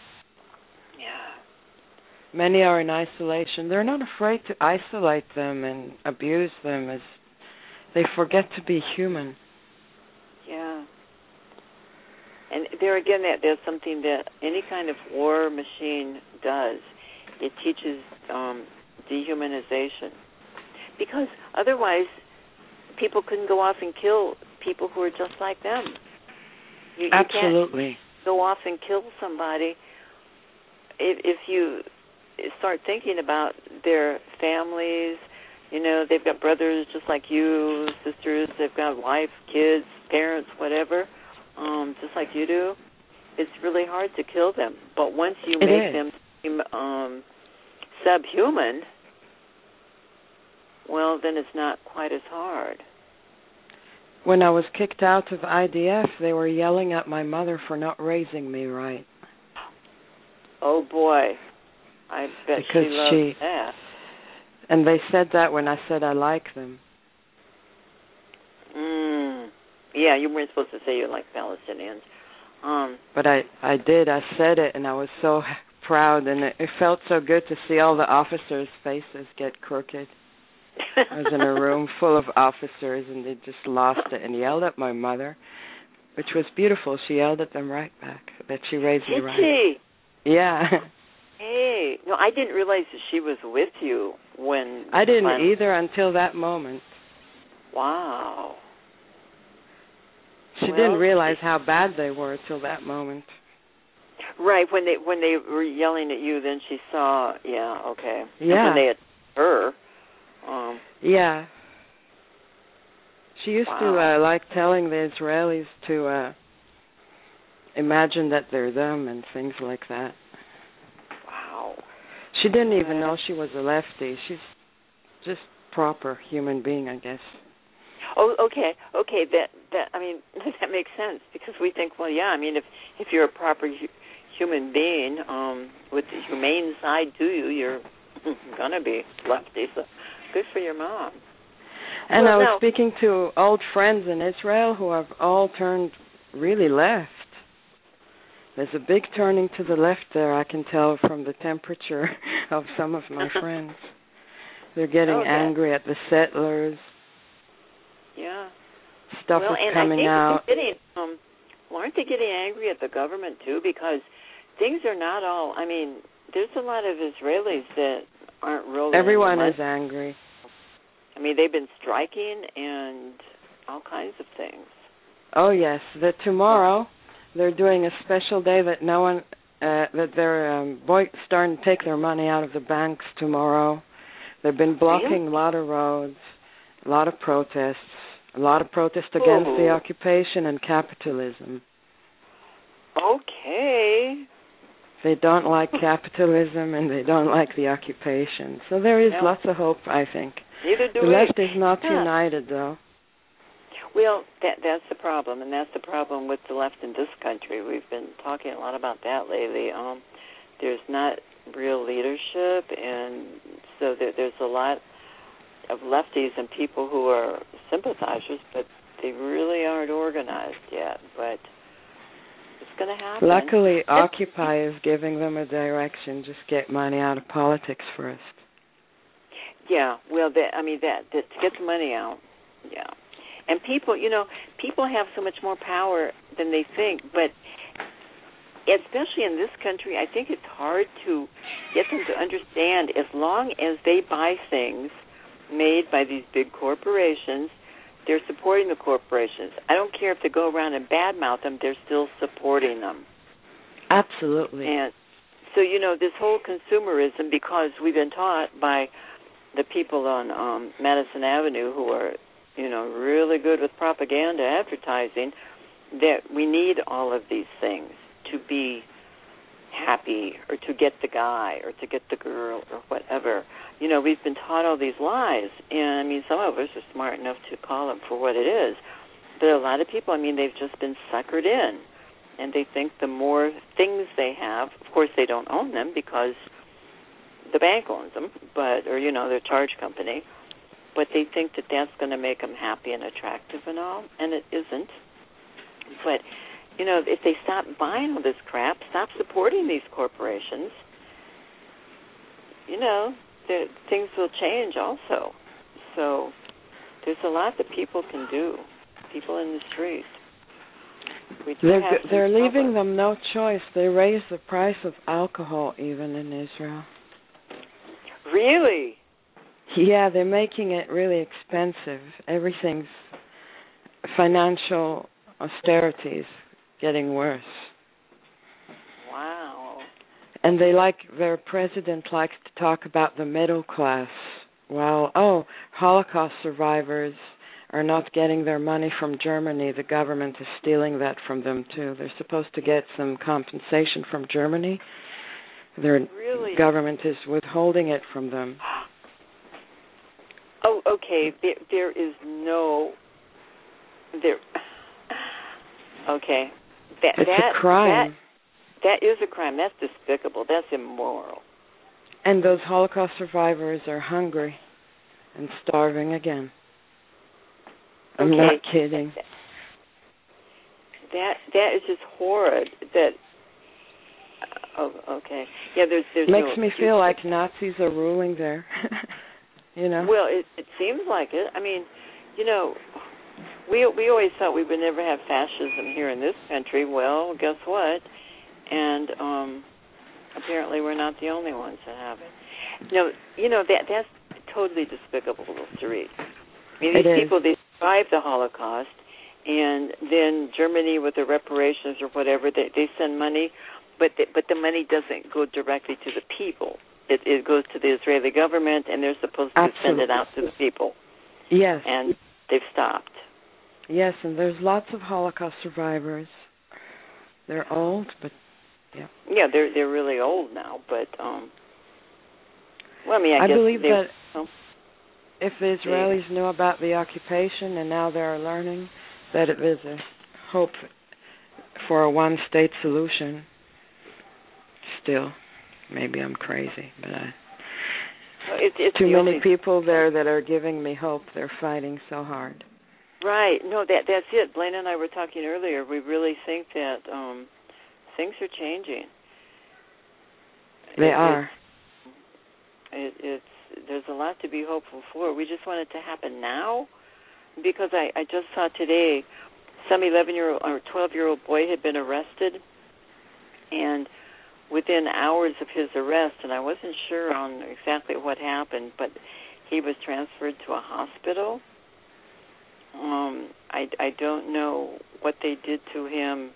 Yeah. Many are in isolation. They're not afraid to isolate them and abuse them as they forget to be human. Yeah. And there again, that there's something that any kind of war machine does. It teaches um, dehumanization. Because otherwise, people couldn't go off and kill people who are just like them. You, you Absolutely. Can't go off and kill somebody if, if you start thinking about their families. You know, they've got brothers just like you, sisters. They've got wife, kids, parents, whatever, um, just like you do. It's really hard to kill them. But once you it make is. them seem um, subhuman, well, then it's not quite as hard. When I was kicked out of I D F, they were yelling at my mother for not raising me right. Oh, boy. I bet because she loves she, that. And they said that when I said I like them. Mm. Yeah, you weren't supposed to say you like Palestinians. Um, but I, I did. I said it, and I was so proud, and it, it felt so good to see all the officers' faces get crooked. I was in a room full of officers, and they just lost it and yelled at my mother, which was beautiful. She yelled at them right back, that she raised Did me right. Did she? Yeah. Hey, no, I didn't realize that she was with you when... I didn't final... either until that moment. Wow. She well, didn't realize how bad they were till that moment. Right, when they when they were yelling at you, then she saw, yeah, okay. Yeah. And when they had her... Um, yeah. She used wow. to uh, like telling the Israelis to uh, imagine that they're them and things like that. Wow. She didn't even know she was a lefty. She's just proper human being, I guess. Oh, okay, okay. That that I mean that makes sense because we think, well, yeah. I mean, if if you're a proper hu- human being um, with the humane side to you, you're gonna be lefty. So good for your mom. And well, I was now, speaking to old friends in Israel who have all turned really left. There's a big turning to the left there, I can tell from the temperature of some of my friends. They're getting oh, yeah. angry at the settlers. Yeah. Stuff well, is and coming I think out. They're getting, um, well, aren't they getting angry at the government, too? Because things are not all, I mean, there's a lot of Israelis that aren't rolling. Everyone is angry. I mean, they've been striking and all kinds of things. Oh, yes. The, tomorrow, they're doing a special day that no one, uh, that they're um, boy, starting to take their money out of the banks tomorrow. They've been blocking really? a lot of roads, a lot of protests, a lot of protests against oh. the occupation and capitalism. Okay. They don't like capitalism and they don't like the occupation. So there is no. lots of hope, I think. Neither do the we. left is not yeah. united, though. Well, that that's the problem, and that's the problem with the left in this country. We've been talking a lot about that lately. Um, there's not real leadership, and so there, there's a lot of lefties and people who are sympathizers, but they really aren't organized yet. But it's going to happen. Luckily, Occupy is giving them a direction. Just get money out of politics first. Yeah, well, that, I mean, that, that to get the money out, yeah. And people, you know, people have so much more power than they think, but especially in this country, I think it's hard to get them to understand as long as they buy things made by these big corporations, they're supporting the corporations. I don't care if they go around and badmouth them, they're still supporting them. Absolutely. And so, you know, this whole consumerism, because we've been taught by the people on um, Madison Avenue who are, you know, really good with propaganda advertising, that we need all of these things to be happy or to get the guy or to get the girl or whatever. You know, we've been taught all these lies, and, I mean, some of us are smart enough to call them for what it is. But a lot of people, I mean, they've just been suckered in, and they think the more things they have, of course they don't own them because the bank owns them, but or, you know, their charge company, but they think that that's going to make them happy and attractive and all, and it isn't. But, you know, if they stop buying all this crap, stop supporting these corporations, you know, the, things will change also. So there's a lot that people can do, people in the street. We they're they're leaving them no choice. They raise the price of alcohol even in Israel. Really? Yeah, they're making it really expensive. Everything's financial austerities getting worse. Wow. And they like, their president likes to talk about the middle class. Well, oh, Holocaust survivors are not getting their money from Germany. The government is stealing that from them, too. They're supposed to get some compensation from Germany. Their really? government is withholding it from them. Oh, okay. There, there is no... There... Okay. That, it's that, a crime. That, that is a crime. That's despicable. That's immoral. And those Holocaust survivors are hungry and starving again. I'm okay. not kidding. That that is just horrid. That oh, okay. Yeah, there's there's makes no, me feel like Nazis are ruling there. You know. Well, it it seems like it. I mean, you know, we we always thought we would never have fascism here in this country. Well, guess what? And um, apparently, we're not the only ones that have it. You know, you know that that's totally despicable to read. I mean, these it people is. they survived the Holocaust, and then Germany with the reparations or whatever, they they send money, but the, but the money doesn't go directly to the people. It, it goes to the Israeli government, and they're supposed to Absolutely. send it out to the people. Yes. And they've stopped. Yes, and there's lots of Holocaust survivors. They're old, but yeah. Yeah, they're they're really old now, but um. Well, I mean, I, I guess believe they, that well, if the Israelis knew about the occupation and now they're learning that it is a hope for a one-state solution. Still, maybe I'm crazy, but I. It's, it's too many only, people there that are giving me hope. They're fighting so hard. Right. No, that that's it. Blaine and I were talking earlier. We really think that um, things are changing. They it, are. It, it's there's a lot to be hopeful for. We just want it to happen now, because I, I just saw today some eleven-year-old or twelve-year-old boy had been arrested, and within hours of his arrest, and I wasn't sure on exactly what happened, but he was transferred to a hospital. Um, I, I don't know what they did to him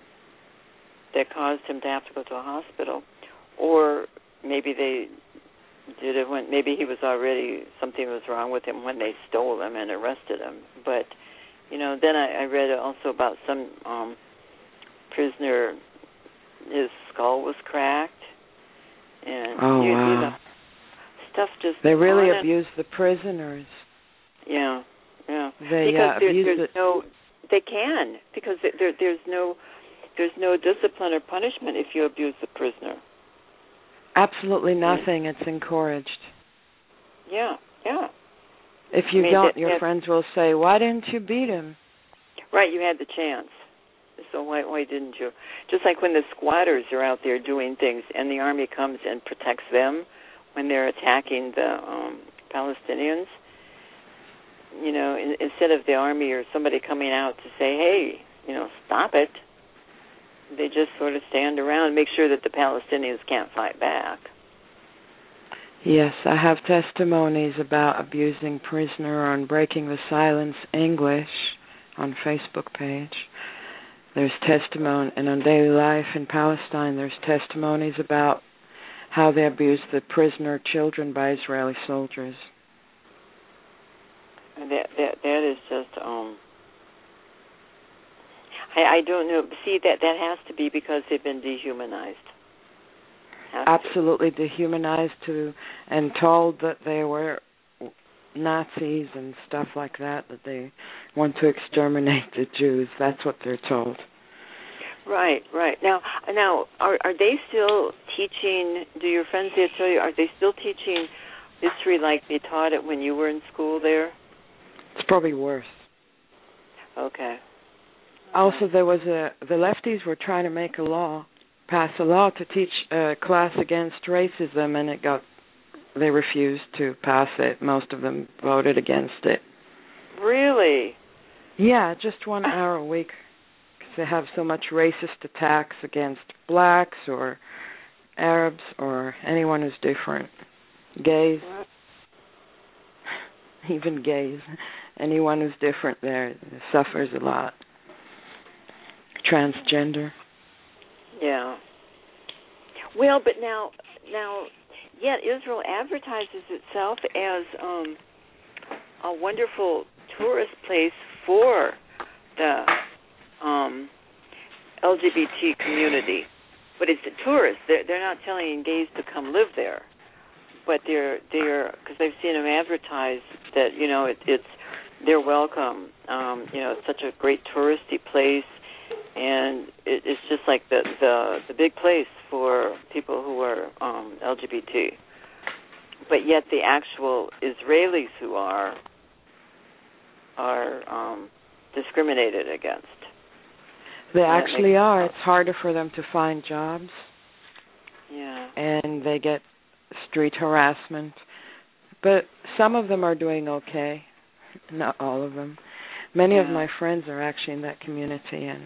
that caused him to have to go to a hospital, or maybe they did it when maybe he was already something was wrong with him when they stole him and arrested him. But you know, then I, I read also about some um, prisoner. His skull was cracked, and oh you, wow, you know, stuff just they really on abuse the prisoners. Yeah, yeah. They because uh, there, abuse there's it. no, they can because there, there's no, there's no discipline or punishment if you abuse the prisoner. Absolutely nothing. It's encouraged. Yeah, yeah. If you I mean, don't, that, your that, friends will say, "Why didn't you beat him?" Right, you had the chance. So why why didn't you? Just like when the squatters are out there doing things and the army comes and protects them when they're attacking the um, Palestinians, you know, in, instead of the army or somebody coming out to say, hey, you know, stop it, they just sort of stand around and make sure that the Palestinians can't fight back. Yes, I have testimonies about abusing prisoner on Breaking the Silence English on Facebook page. There's testimony, and on Daily Life in Palestine, there's testimonies about how they abused the prisoner children by Israeli soldiers. That that that is just um. I, I don't know. See, that that has to be because they've been dehumanized. Has Absolutely to. dehumanized to, and told that they were Nazis and stuff like that. That they want to exterminate the Jews. That's what they're told. Right, right. Now, now, are are they still teaching? Do your friends there tell you? Are they still teaching history like they taught it when you were in school there? It's probably worse. Okay. Also, there was a the lefties were trying to make a law, pass a law to teach a class against racism, and it got they refused to pass it. Most of them voted against it. Really? Yeah, just one hour a week. They have so much racist attacks against blacks or Arabs or anyone who's different. Gays. What? Even gays. Anyone who's different there suffers a lot. Transgender. Yeah. Well, but now, now, yet Israel advertises itself as um, a wonderful tourist place for the Um, L G B T community, but it's the tourists. They're, they're not telling gays to come live there, but they're they're because they've seen them advertise that you know it, it's they're welcome. Um, you know, it's such a great touristy place, and it, it's just like the, the the big place for people who are um, L G B T. But yet the actual Israelis who are are um, discriminated against. They actually are. It's harder for them to find jobs. Yeah. And they get street harassment. But some of them are doing okay. Not all of them. Many yeah. of my friends are actually in that community, and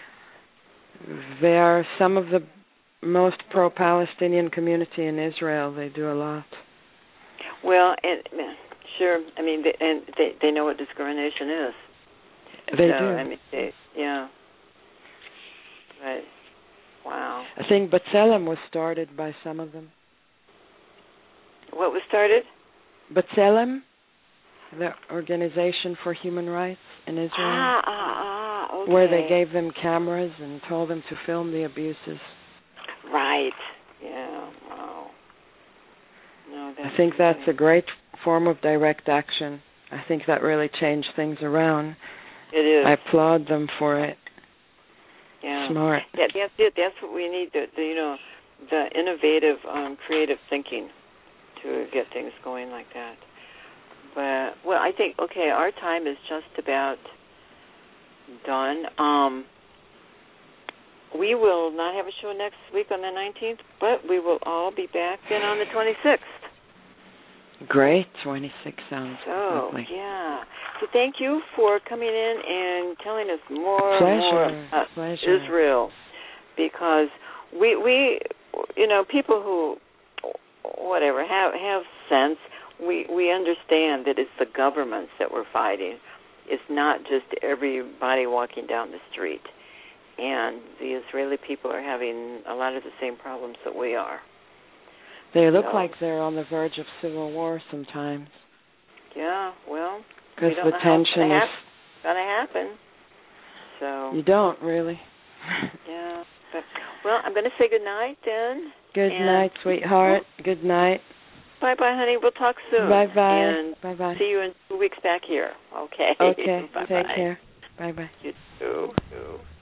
they are some of the most pro-Palestinian community in Israel. They do a lot. Well, and sure. I mean, they, and they they know what discrimination is. They so, do. I mean, they, yeah. Right. Wow. I think B'Tselem was started by some of them. What was started? B'Tselem, the Organization for Human Rights in Israel. Ah, ah, ah, okay. Where they gave them cameras and told them to film the abuses. Right. Yeah. Wow. No, that's I think amazing. that's a great form of direct action. I think that really changed things around. It is. I applaud them for it. Yeah. Smart. Yeah, that's it. That's what we need. The, the you know, the innovative, um, creative thinking to get things going like that. But well, I think okay, our time is just about done. Um, we will not have a show next week on the nineteenth, but we will all be back then on the twenty-sixth. Great. twenty-six sounds so, lovely. Yeah. So thank you for coming in and telling us more Pleasure. and more about Pleasure. Israel, because we we you know people who whatever have have sense. We we understand that it's the governments that we're fighting. It's not just everybody walking down the street. And the Israeli people are having a lot of the same problems that we are. They look so, like they're on the verge of civil war sometimes. Yeah, well, because we don't the know how it's tension gonna is hap- gonna happen. So you don't really. Yeah, but well, I'm going to say good night then. Good and night, sweetheart. Good night. Bye bye, honey. We'll talk soon. Bye bye. And bye bye. see you in two weeks back here. Okay. Okay. Bye-bye. Take care. Bye bye. You too. You too.